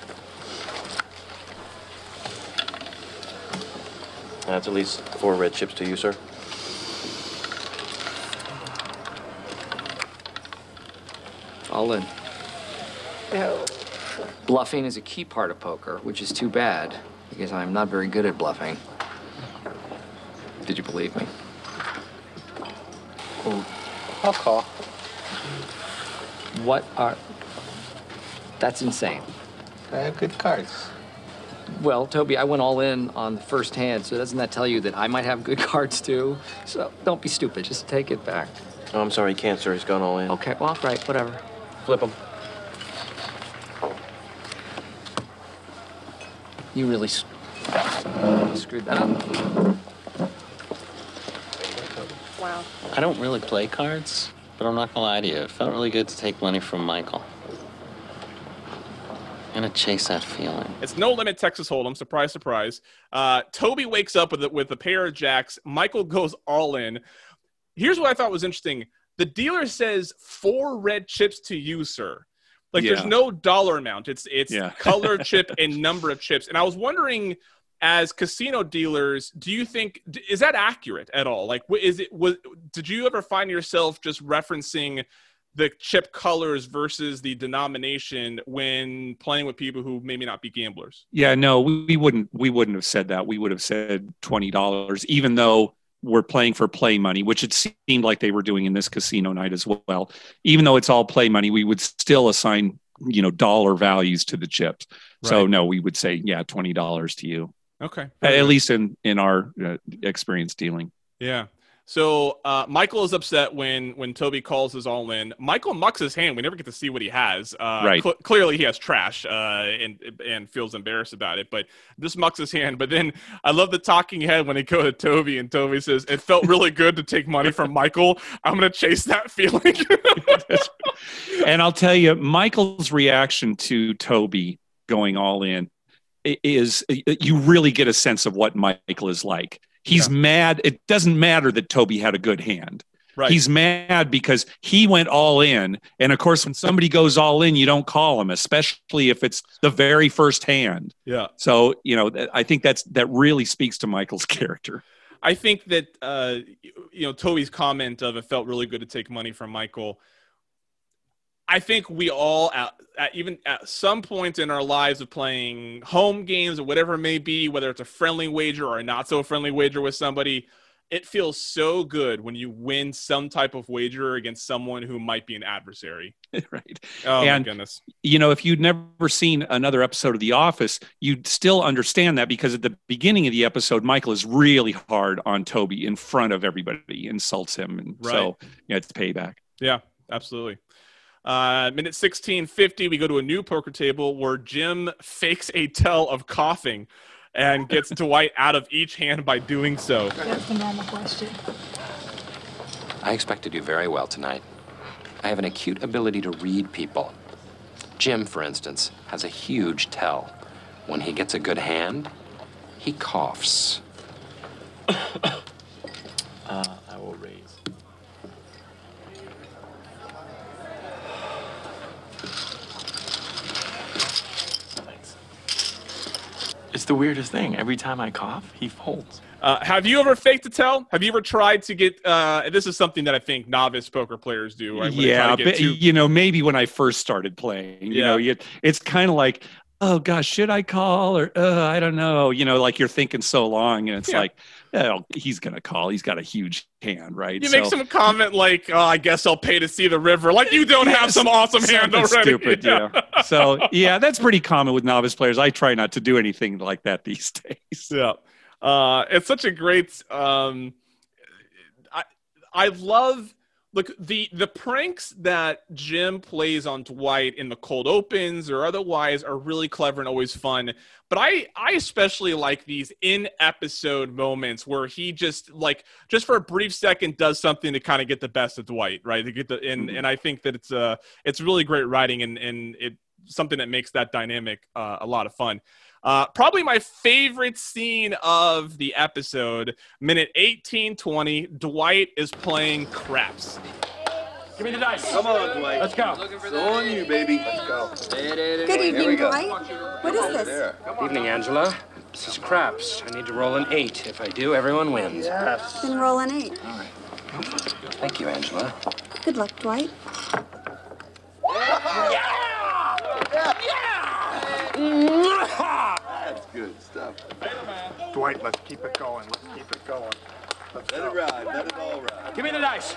That's at least four red chips to you, sir. All in. Bluffing is a key part of poker, which is too bad because I'm not very good at bluffing. Did you believe me? I'll call. What are... That's insane. I have good cards. Well, Toby, I went all in on the first hand, so doesn't that tell you that I might have good cards too? So don't be stupid, just take it back. Oh, I'm sorry, he can't, sir. He's gone all in. Okay, well, right, whatever. Flip him. You really s- screwed that up. Wow. I don't really play cards, but I'm not gonna lie to you. It felt really good to take money from Michael. I'm gonna chase that feeling. It's No Limit Texas Hold'em. Surprise, surprise. Uh, Toby wakes up with a, with a pair of jacks. Michael goes all in. Here's what I thought was interesting. The dealer says four red chips to you, sir. Like Yeah. there's no dollar amount. It's it's Yeah. color chip and number of chips. And I was wondering, as casino dealers, do you think d- is that accurate at all? Like, wh- is it was? Did you ever find yourself just referencing the chip colors versus the denomination when playing with people who maybe not be gamblers? Yeah, no, we, we wouldn't. We wouldn't have said that. We would have said twenty dollars, even though we're playing for play money, which it seemed like they were doing in this casino night as well. Even though it's all play money, we would still assign, you know, dollar values to the chips. So Right. no, we would say, yeah, twenty dollars to you, Okay. at, at least in in our uh, experience dealing. Yeah. So uh, Michael is upset when when Toby calls his all in. Michael mucks his hand. We never get to see what he has. Uh, Right. cl- clearly, he has trash uh, and and feels embarrassed about it. But just mucks his hand. But then I love the talking head when they go to Toby and Toby says, "It felt really good to take money from Michael. I'm gonna chase that feeling." And I'll tell you, Michael's reaction to Toby going all in i- is you really get a sense of what Michael is like. He's Yeah. mad. It doesn't matter that Toby had a good hand. Right. He's mad because he went all in. And of course, when somebody goes all in, you don't call him, especially if it's the very first hand. yeah. So, you know, th- I think that's that really speaks to Michael's character. I think that uh, you know Toby's comment of it felt really good to take money from Michael. I think we all, at, at even at some point in our lives of playing home games or whatever it may be, whether it's a friendly wager or a not so friendly wager with somebody, it feels so good when you win some type of wager against someone who might be an adversary. Right. Oh And- my goodness. You know, if you'd never seen another episode of The Office, you'd still understand that because at the beginning of the episode, Michael is really hard on Toby in front of everybody, insults him. And so, yeah, it's payback. Yeah, absolutely. Uh, minute sixteen fifty, we go to a new poker table where Jim fakes a tell of coughing and gets Dwight out of each hand by doing so. That's the normal question. I expect to do very well tonight. I have an acute ability to read people. Jim, for instance, has a huge tell. When he gets a good hand, he coughs. Uh, I will raise. Thanks. It's the weirdest thing. Every time I cough, he folds. Uh, have you ever faked a tell? Have you ever tried to get? Uh, this is something that I think novice poker players do. Right? When they try Yeah, to get but, too- you know, maybe when I first started playing, you Yeah. know, you, it's kind of like, oh gosh, should I call or uh, I don't know, you know, like you're thinking so long, and it's Yeah. like, oh, he's gonna call. He's got a huge hand, right? You make some comment like, "Oh, I guess I'll pay to see the river." Like you don't have some awesome hand Something already. stupid, yeah. So yeah, that's pretty common with novice players. I try not to do anything like that these days. Yeah. Uh, it's such a great. Um, I I love look the the pranks that Jim plays on Dwight in the cold opens or otherwise are really clever and always fun. But I I especially like these in episode moments where he just like just for a brief second does something to kind of get the best of Dwight, right? To get the and and I think that it's uh it's really great writing and and it something that makes that dynamic uh, a lot of fun. Uh, probably my favorite scene of the episode, minute eighteen twenty, Dwight is playing craps. Give me the dice. Come on, Dwight. Let's go. It's on you, baby. Let's go. Good evening, Dwight. What is this? There. Evening, Angela. This is craps. I need to roll an eight. If I do, everyone wins. Yes. Then roll an eight. All right. Thank you, Angela. Good luck, Dwight. That's good stuff. Dwight, let's keep it going. Let's keep it going. Let's Let go. it ride. Let it all ride. Give me the dice.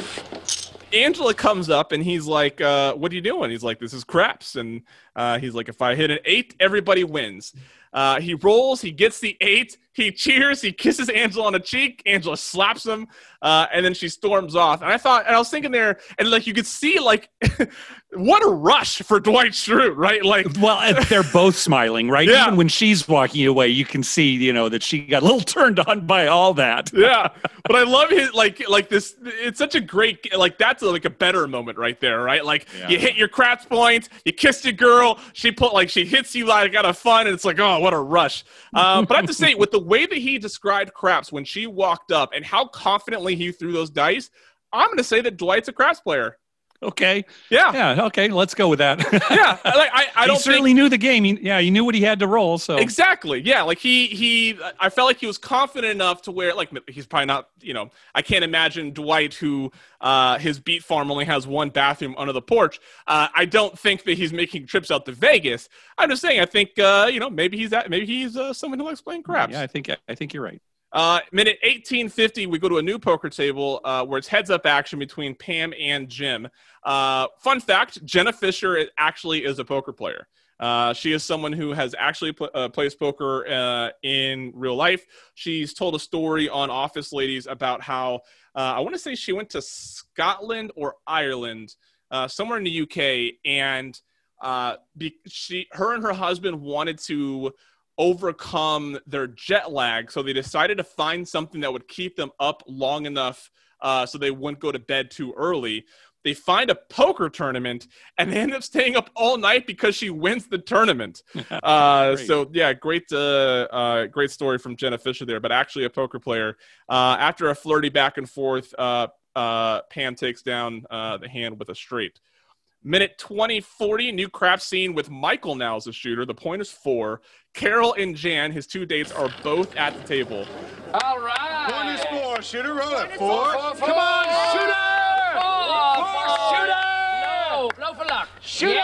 Angela comes up and he's like, uh, what are you doing? He's like, this is craps. And uh, he's like, if I hit an eight, everybody wins. Uh, he rolls, he gets the eight, he cheers, he kisses Angela on the cheek, Angela slaps him, uh, and then she storms off. And I thought, and I was thinking there, and like you could see, like, what a rush for Dwight Schrute, right? Like, Well, they're both smiling, right? Yeah. Even when she's walking away, you can see, you know, that she got a little turned on by all that. yeah, but I love his like like this. It's such a great like that's like a better moment right there, right? Like Yeah. you hit your craps point, you kissed your girl, she put like she hits you like out of fun, and it's like oh what a rush. Um, but I have to say, with the way that he described craps when she walked up and how confidently he threw those dice, I'm going to say that Dwight's a craps player. Okay. Yeah, Yeah. Okay. Let's go with that. yeah. Like I, I he don't certainly think, knew the game. He, yeah, he knew what he had to roll. So Exactly. Yeah. Like he, he, I felt like he was confident enough to where, like, he's probably not, you know, I can't imagine Dwight, who, uh, his beat farm only has one bathroom under the porch. Uh, I don't think that he's making trips out to Vegas. I'm just saying, I think, uh, you know, maybe he's that, maybe he's uh, someone who likes playing craps. yeah, I think I think you're right. Uh, minute eighteen fifty, we go to a new poker table uh, where it's heads-up action between Pam and Jim. Uh, fun fact, Jenna Fisher is- actually is a poker player. Uh, she is someone who has actually pl- uh, plays poker uh, in real life. She's told a story on Office Ladies about how, uh, I want to say she went to Scotland or Ireland, uh, somewhere in the U K, and uh, be- she, her and her husband wanted to overcome their jet lag, so they decided to find something that would keep them up long enough uh, so they wouldn't go to bed too early. They find a poker tournament and they end up staying up all night because she wins the tournament. Uh, so yeah, great, uh, uh, great story from Jenna Fisher there, but actually a poker player. Uh, after a flirty back and forth, uh, uh, Pam takes down uh, the hand with a straight. Minute twenty forty, new crap scene with Michael now as a shooter. The point is four. Carol and Jan, his two dates, are both at the table. All right. Point is four. Shooter, roll it. Four. Come on, shooter! Four, four, shooter! No, no for luck. Shooter!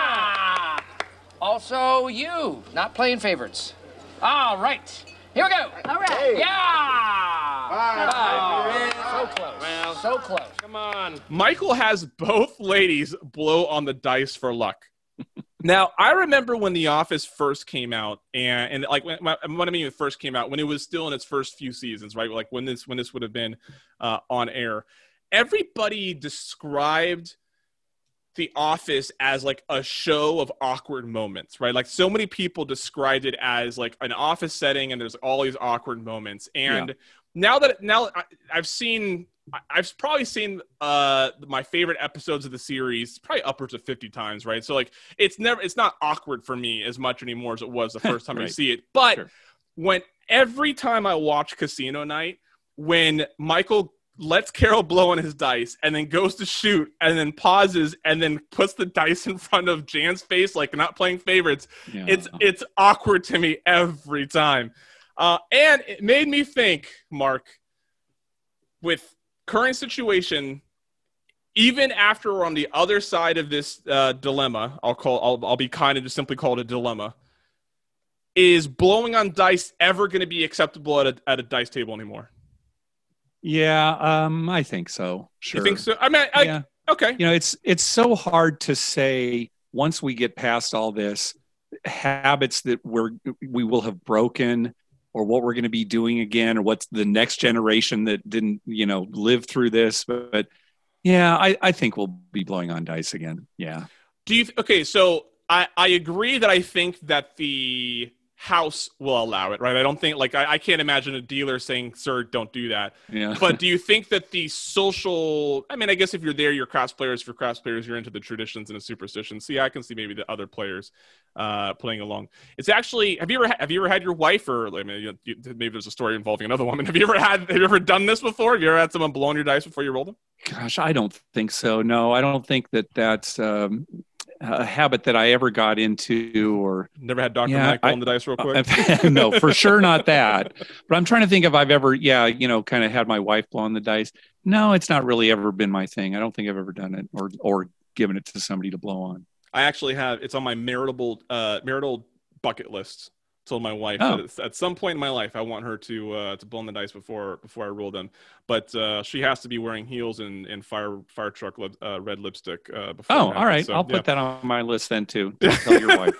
Yeah! Also, you, not playing favorites. All right, here we go. All right. Yeah! Five. So close. Well, so close. Come on. Michael has both ladies blow on the dice for luck. Now, I remember when The Office first came out, and, and like when, when I mean it first came out, when it was still in its first few seasons, right? Like when this when this would have been uh, on air, everybody described The Office as like a show of awkward moments, right? Like so many people described it as like an office setting, and there's all these awkward moments. And Yeah. now that now I, I've seen. I've probably seen uh, my favorite episodes of the series probably upwards of fifty times, right? So like it's never it's not awkward for me as much anymore as it was the first time Right. I see it. But Sure. when every time I watch Casino Night, when Michael lets Carol blow on his dice and then goes to shoot and then pauses and then puts the dice in front of Jan's face like not playing favorites, Yeah. it's it's awkward to me every time. Uh, and it made me think, Mark, with current situation, even after we're on the other side of this uh, dilemma, I'll call, I'll, I'll be kind and just simply call it a dilemma. Is blowing on dice ever going to be acceptable at a, at a dice table anymore? Yeah, um, I think so. Sure. You think so? I mean, I, Yeah. okay. You know, it's it's so hard to say once we get past all this habits that we're we will have broken or what we're going to be doing again, or what's the next generation that didn't, you know, live through this. But, but yeah, I, I think we'll be blowing on dice again. Yeah. Do you, okay, so I, I agree that I think that the house will allow it, right? I don't think, like, I, I can't imagine a dealer saying, sir, don't do that. Yeah. But do you think that the social, I mean, I guess if you're there, you're craps players. For craps players, you're into the traditions and the superstitions. See, I can see maybe the other players uh, playing along. It's actually, have you ever, have you ever had your wife, or I mean, you, you, maybe there's a story involving another woman. Have you ever had, have you ever done this before? Have you ever had someone blow on your dice before you rolled them? Gosh, I don't think so. No, I don't think that that's um, a habit that I ever got into, or never had Doctor Yeah, Mike blow I- on the dice real quick. no, for sure not that. But I'm trying to think if I've ever, yeah, you know, kind of had my wife blow on the dice. No, it's not really ever been my thing. I don't think I've ever done it, or or given it to somebody to blow on. I actually have, it's on my marital uh, marital bucket list. Told my wife Oh. that at some point in my life I want her to uh, to blow on the dice before before I roll them, but uh, she has to be wearing heels and, and fire fire truck lip, uh, red lipstick. Uh, before Oh, it all happens. right. So, I'll yeah. put that on my list then too. Don't tell your wife.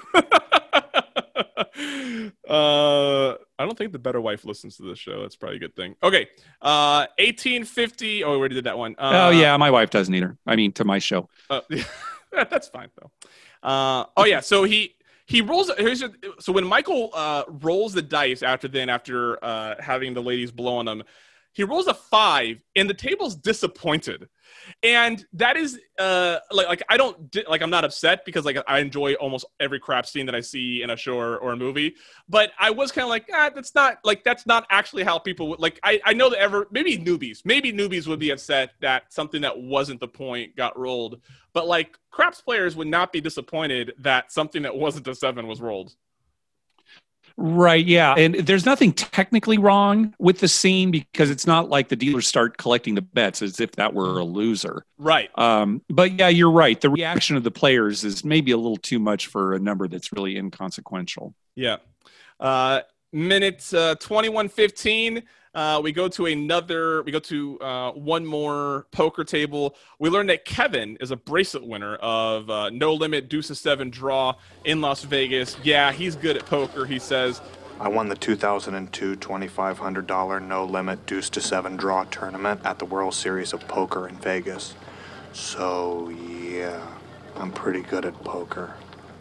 uh, I don't think the better wife listens to this show. That's probably a good thing. Okay, uh, eighteen fifty. Oh, we already did that one. Uh, oh yeah, my wife doesn't either. I mean, to my show. Uh, that's fine though. Uh, oh yeah, so he he rolls. Here's a, so when Michael uh, rolls the dice after then after uh, having the ladies blow on him, he rolls a five, and the table's disappointed, and that is uh, like like I don't di- like I'm not upset because like I enjoy almost every crap scene that I see in a show or, or a movie, but I was kind of like ah that's not like that's not actually how people would like I I know that ever maybe newbies maybe newbies would be upset that something that wasn't the point got rolled. But, like, craps players would not be disappointed that something that wasn't a seven was rolled. Right, yeah. And there's nothing technically wrong with the scene because it's not like the dealers start collecting the bets as if that were a loser. Right. Um, but, yeah, you're right. The reaction of the players is maybe a little too much for a number that's really inconsequential. Yeah. Uh, minute uh, twenty-one fifteen. Uh, we go to another, we go to uh, one more poker table. We learned that Kevin is a bracelet winner of uh, No Limit Deuce to Seven Draw in Las Vegas. Yeah, he's good at poker, he says. I won the two thousand two twenty-five hundred dollars No Limit Deuce to Seven Draw tournament at the World Series of Poker in Vegas. So, yeah, I'm pretty good at poker.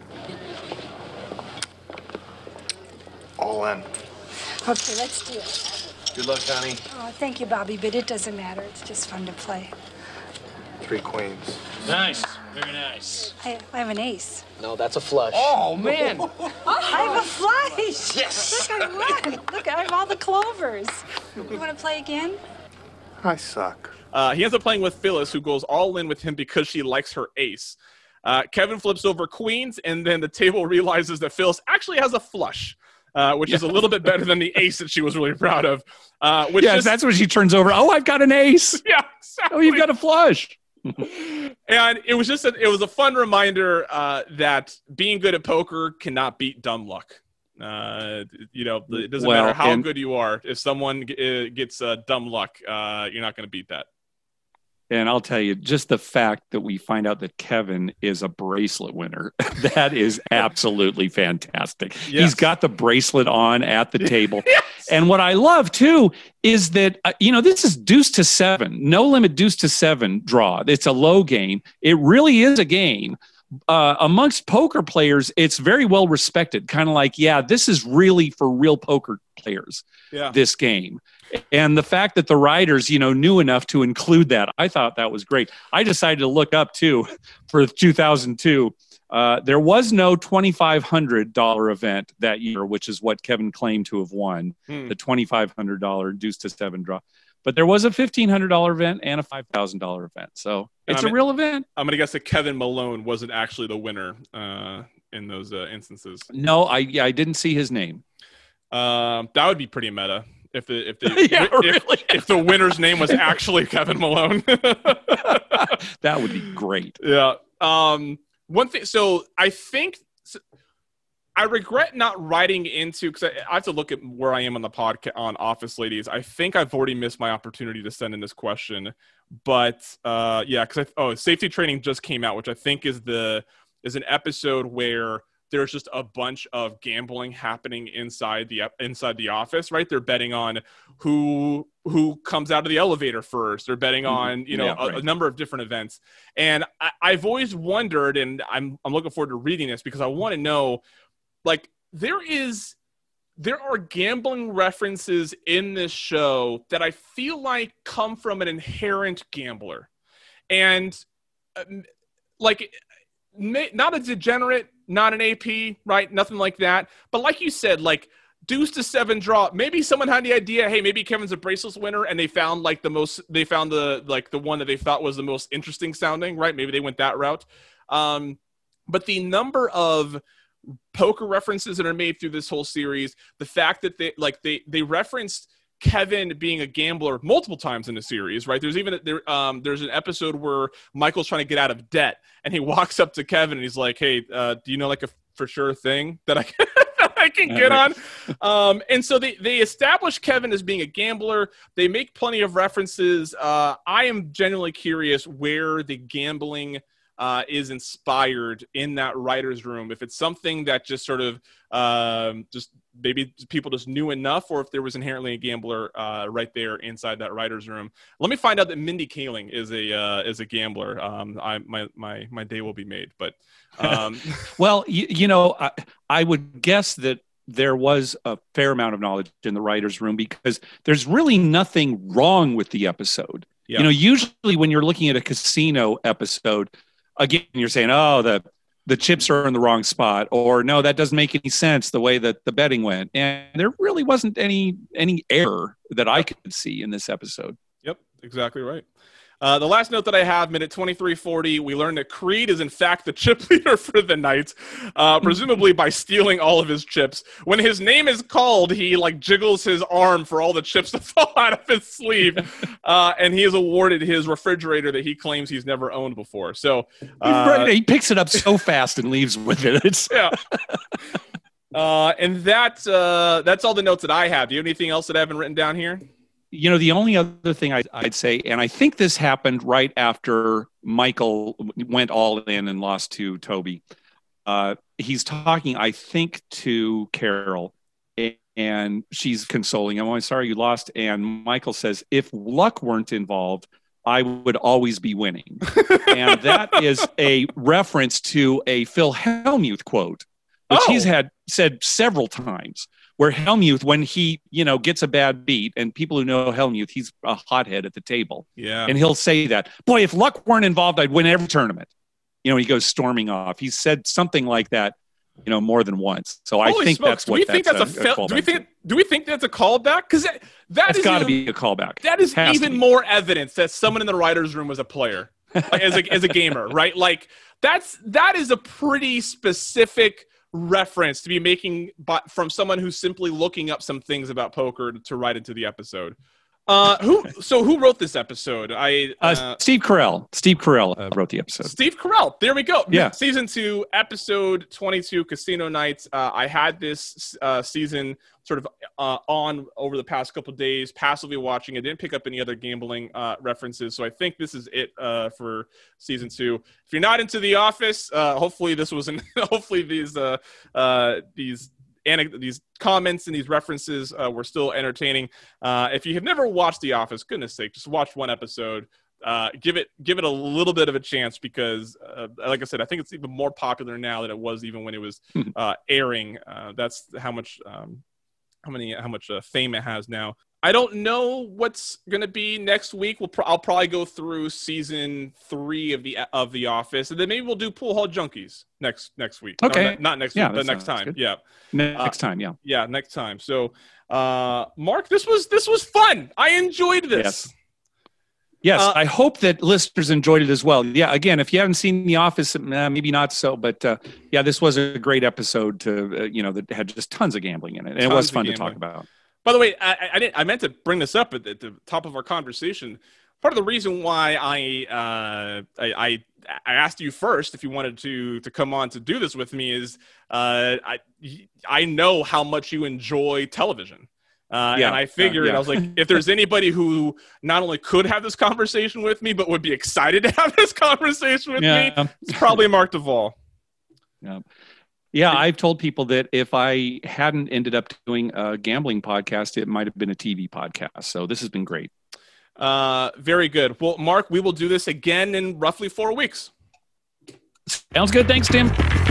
All in. Okay, let's do it. Good luck, Connie. Oh, thank you, Bobby, but it doesn't matter. It's just fun to play. Three queens. Nice. Very nice. I, I have an ace. No, that's a flush. Oh, man. I have a flush. Yes. Look, I won. Look, I have all the clovers. You want to play again? I suck. Uh, he ends up playing with Phyllis, who goes all in with him because she likes her ace. Uh, Kevin flips over queens, and then the table realizes that Phyllis actually has a flush. Uh, which is a little bit better than the ace that she was really proud of. Uh, which Yes, just, that's when she turns over. Oh, I've got an ace. yeah, exactly. Oh, you've got a flush. And it was just a, it was a fun reminder uh, that being good at poker cannot beat dumb luck. Uh, you know, it doesn't Well, matter how and- good you are. If someone g- uh, gets uh, dumb luck, uh, you're not going to beat that. And I'll tell you, just the fact that we find out that Kevin is a bracelet winner, that is absolutely fantastic. Yes. He's got the bracelet on at the table. Yes. And what I love, too, is that, uh, you know, this is deuce to seven, no limit deuce to seven draw. It's a low game. It really is a game. Uh, amongst poker players, it's very well respected. Kind of like, yeah, this is really for real poker players, Yeah. this game. And the fact that the writers, you know, knew enough to include that, I thought that was great. I decided to look up, too, for two thousand two. Uh, there was no twenty-five hundred dollars event that year, which is what Kevin claimed to have won, Hmm. the twenty-five hundred dollars deuce to seven draw. But there was a fifteen hundred dollars event and a five thousand dollars event. So And it's I'm- a real event. I'm going to guess that Kevin Malone wasn't actually the winner uh, in those uh, instances. No, I I didn't see his name. Um, that would be pretty meta if the if the Yeah, if, really. if the winner's name was actually Kevin Malone. That would be great. Yeah. Um, one thing. So I think so I regret not writing into because I, I have to look at where I am on the podcast on Office Ladies. I think I've already missed my opportunity to send in this question, but uh, yeah, because oh, safety training just came out, which I think is the is an episode where there's just a bunch of gambling happening inside the inside the office, right? They're betting on who who comes out of the elevator first. They're betting on, you know, Yeah, a, right. a number of different events. And I, I've always wondered, and I'm I'm looking forward to reading this because I want to know, like, there is there are gambling references in this show that I feel like come from an inherent gambler. And um, like, not a degenerate, not an A P, right? Nothing like that. But like you said, like deuce to seven draw, maybe someone had the idea, hey, maybe Kevin's a bracelets winner, and they found like the most, they found the, like the one that they thought was the most interesting sounding, right? Maybe they went that route. Um, but the number of poker references that are made through this whole series, the fact that they, like they, they referenced Kevin being a gambler multiple times in the series, right? There's even there. Um, there's an episode where Michael's trying to get out of debt, and he walks up to Kevin and he's like, "Hey, uh, do you know like a for sure thing that I can, that I can get on?" Um, and so they they establish Kevin as being a gambler. They make plenty of references. Uh, I am genuinely curious where the gambling uh, is inspired in that writer's room. If it's something that just sort of um, just maybe people just knew enough, or if there was inherently a gambler uh, right there inside that writer's room. Let me find out that Mindy Kaling is a uh, is a gambler. Um, I my my my day will be made. But um, well, you, you know, I, I would guess that there was a fair amount of knowledge in the writer's room because there's really nothing wrong with the episode. Yeah. You know, usually when you're looking at a casino episode, again, you're saying, oh, the the chips are in the wrong spot, or no, that doesn't make any sense the way that the betting went. And there really wasn't any any error that I could see in this episode. Yep, exactly right. Uh, the last note that I have, minute twenty-three forty, we learned that Creed is in fact the chip leader for the night, uh, presumably by stealing all of his chips. When his name is called, he like jiggles his arm for all the chips to fall out of his sleeve, uh, and he is awarded his refrigerator that he claims he's never owned before. So uh, right, he picks it up so fast and leaves with it. It's yeah. Uh, and that uh, that's all the notes that I have. Do you have anything else that I haven't written down here? You know, the only other thing I'd, I'd say, and I think this happened right after Michael went all in and lost to Toby. Uh, he's talking, I think, to Carol, and she's consoling him. I'm sorry you lost. And Michael says, if luck weren't involved, I would always be winning. And that is a reference to a Phil Hellmuth quote, which Oh. he's had said several times. Where Hellmuth, when he, you know, gets a bad beat, and people who know Hellmuth, he's a hothead at the table. Yeah. And he'll say that, boy, if luck weren't involved, I'd win every tournament. You know, he goes storming off. He's said something like that, you know, more than once. So I Holy think smokes. that's do what we think that's a, a Phil, callback do we think to. do we think that's a callback? Because that, that That's is got to even- be a callback. That is Has to even be. more evidence that someone in the writer's room was a player, like, as a as a gamer, right? Like that's that is a pretty specific reference to be making by, from someone who's simply looking up some things about poker to, to write into the episode. Uh, who? So who wrote this episode? I uh, Uh, Steve Carell. Steve Carell uh, wrote the episode. Steve Carell. There we go. Yeah. Season two, episode twenty-two, Casino Nights. Uh, I had this uh, season sort of uh, on over the past couple of days, passively watching. I didn't pick up any other gambling uh, references, so I think this is it uh, for season two. If you're not into The Office, uh, hopefully this wasn't. hopefully these uh, uh, these. And these comments and these references uh, were still entertaining. Uh, if you have never watched The Office, goodness sake, just watch one episode. Uh, give it give it a little bit of a chance because, uh, like I said, I think it's even more popular now than it was even when it was uh, airing. Uh, that's how much um, how many how much uh, fame it has now. I don't know what's going to be next week. We'll pro- I'll probably go through season three of the of The Office, and then maybe we'll do Pool Hall Junkies next next week. Okay. No, not, not next Yeah, week, but that next sounds time. good. Yeah. Next Uh, time, yeah. Yeah, next time. So, uh, Mark, this was this was fun. I enjoyed this. Yes. Yes, Uh, I hope that listeners enjoyed it as well. Yeah, again, if you haven't seen The Office, uh, maybe not so, but uh, yeah, this was a great episode to, uh, you know, that had just tons of gambling in it. And it Tons was of fun to talk gambling. about. By the way, I, I didn't. I meant to bring this up at the, at the top of our conversation. Part of the reason why I, uh, I I I asked you first if you wanted to to come on to do this with me is uh, I I know how much you enjoy television. Uh, Yeah, and I figured, uh, yeah. I was like, if there's anybody who not only could have this conversation with me, but would be excited to have this conversation with Yeah. me, it's probably Mark Duvall. Yeah. Yeah, I've told people that if I hadn't ended up doing a gambling podcast, it might have been a T V podcast. So this has been great. Uh, very good. Well, Mark, we will do this again in roughly four weeks. Sounds good. Thanks, Tim.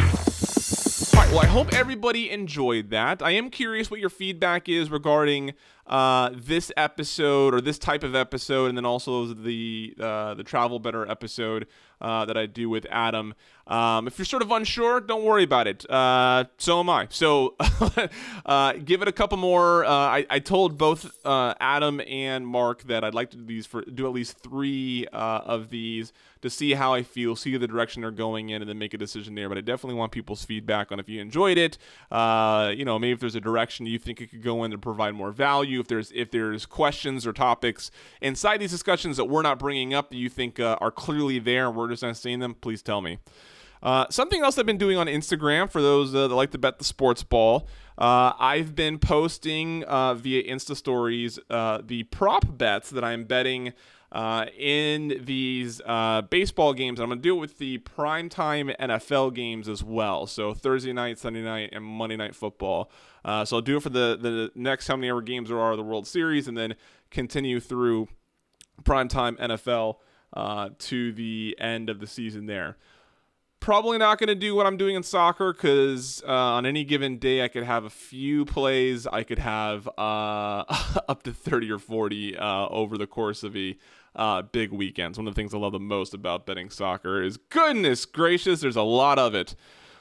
All right, well, I hope everybody enjoyed that. I am curious what your feedback is regarding uh, this episode or this type of episode, and then also the uh, the Travel Better episode uh, that I do with Adam. Um, if you're sort of unsure, don't worry about it. Uh, so am I. So uh, give it a couple more. Uh, I, I told both uh, Adam and Mark that I'd like to do these for do at least three uh, of these to see how I feel, see the direction they're going in, and then make a decision there. But I definitely want people's feedback on if you enjoyed it. Uh, you know, maybe if there's a direction you think it could go in to provide more value. If there's if there's questions or topics inside these discussions that we're not bringing up that you think uh, are clearly there and we're just not seeing them, please tell me. Uh, something else I've been doing on Instagram for those uh, that like to bet the sports ball, uh, I've been posting uh, via Insta stories uh, the prop bets that I'm betting uh, in these uh, baseball games. I'm going to do it with the primetime N F L games as well. So Thursday night, Sunday night, and Monday Night Football. Uh, so I'll do it for the, the next how many ever games there are of the World Series, and then continue through primetime N F L uh, to the end of the season there. Probably not going to do what I'm doing in soccer because uh, on any given day I could have a few plays. I could have uh, up to thirty or forty uh, over the course of a uh, big weekend. One of the things I love the most about betting soccer is, goodness gracious, there's a lot of it.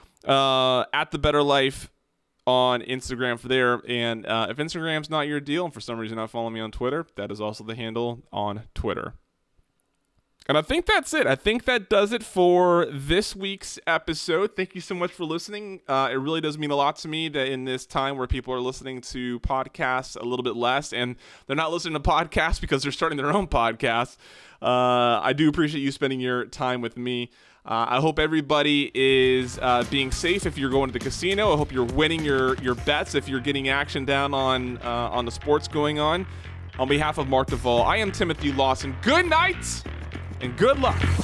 Uh, at The Better Life on Instagram for there. And uh, if Instagram's not your deal and for some reason not following me on Twitter, that is also the handle on Twitter. And I think that's it. I think that does it for this week's episode. Thank you so much for listening. Uh, it really does mean a lot to me that in this time where people are listening to podcasts a little bit less, and they're not listening to podcasts because they're starting their own podcasts, uh, I do appreciate you spending your time with me. Uh, I hope everybody is uh, being safe if you're going to the casino. I hope you're winning your, your bets if you're getting action down on, uh, on the sports going on. On behalf of Mark Duvall, I am Timothy Lawson. Good night! And good luck.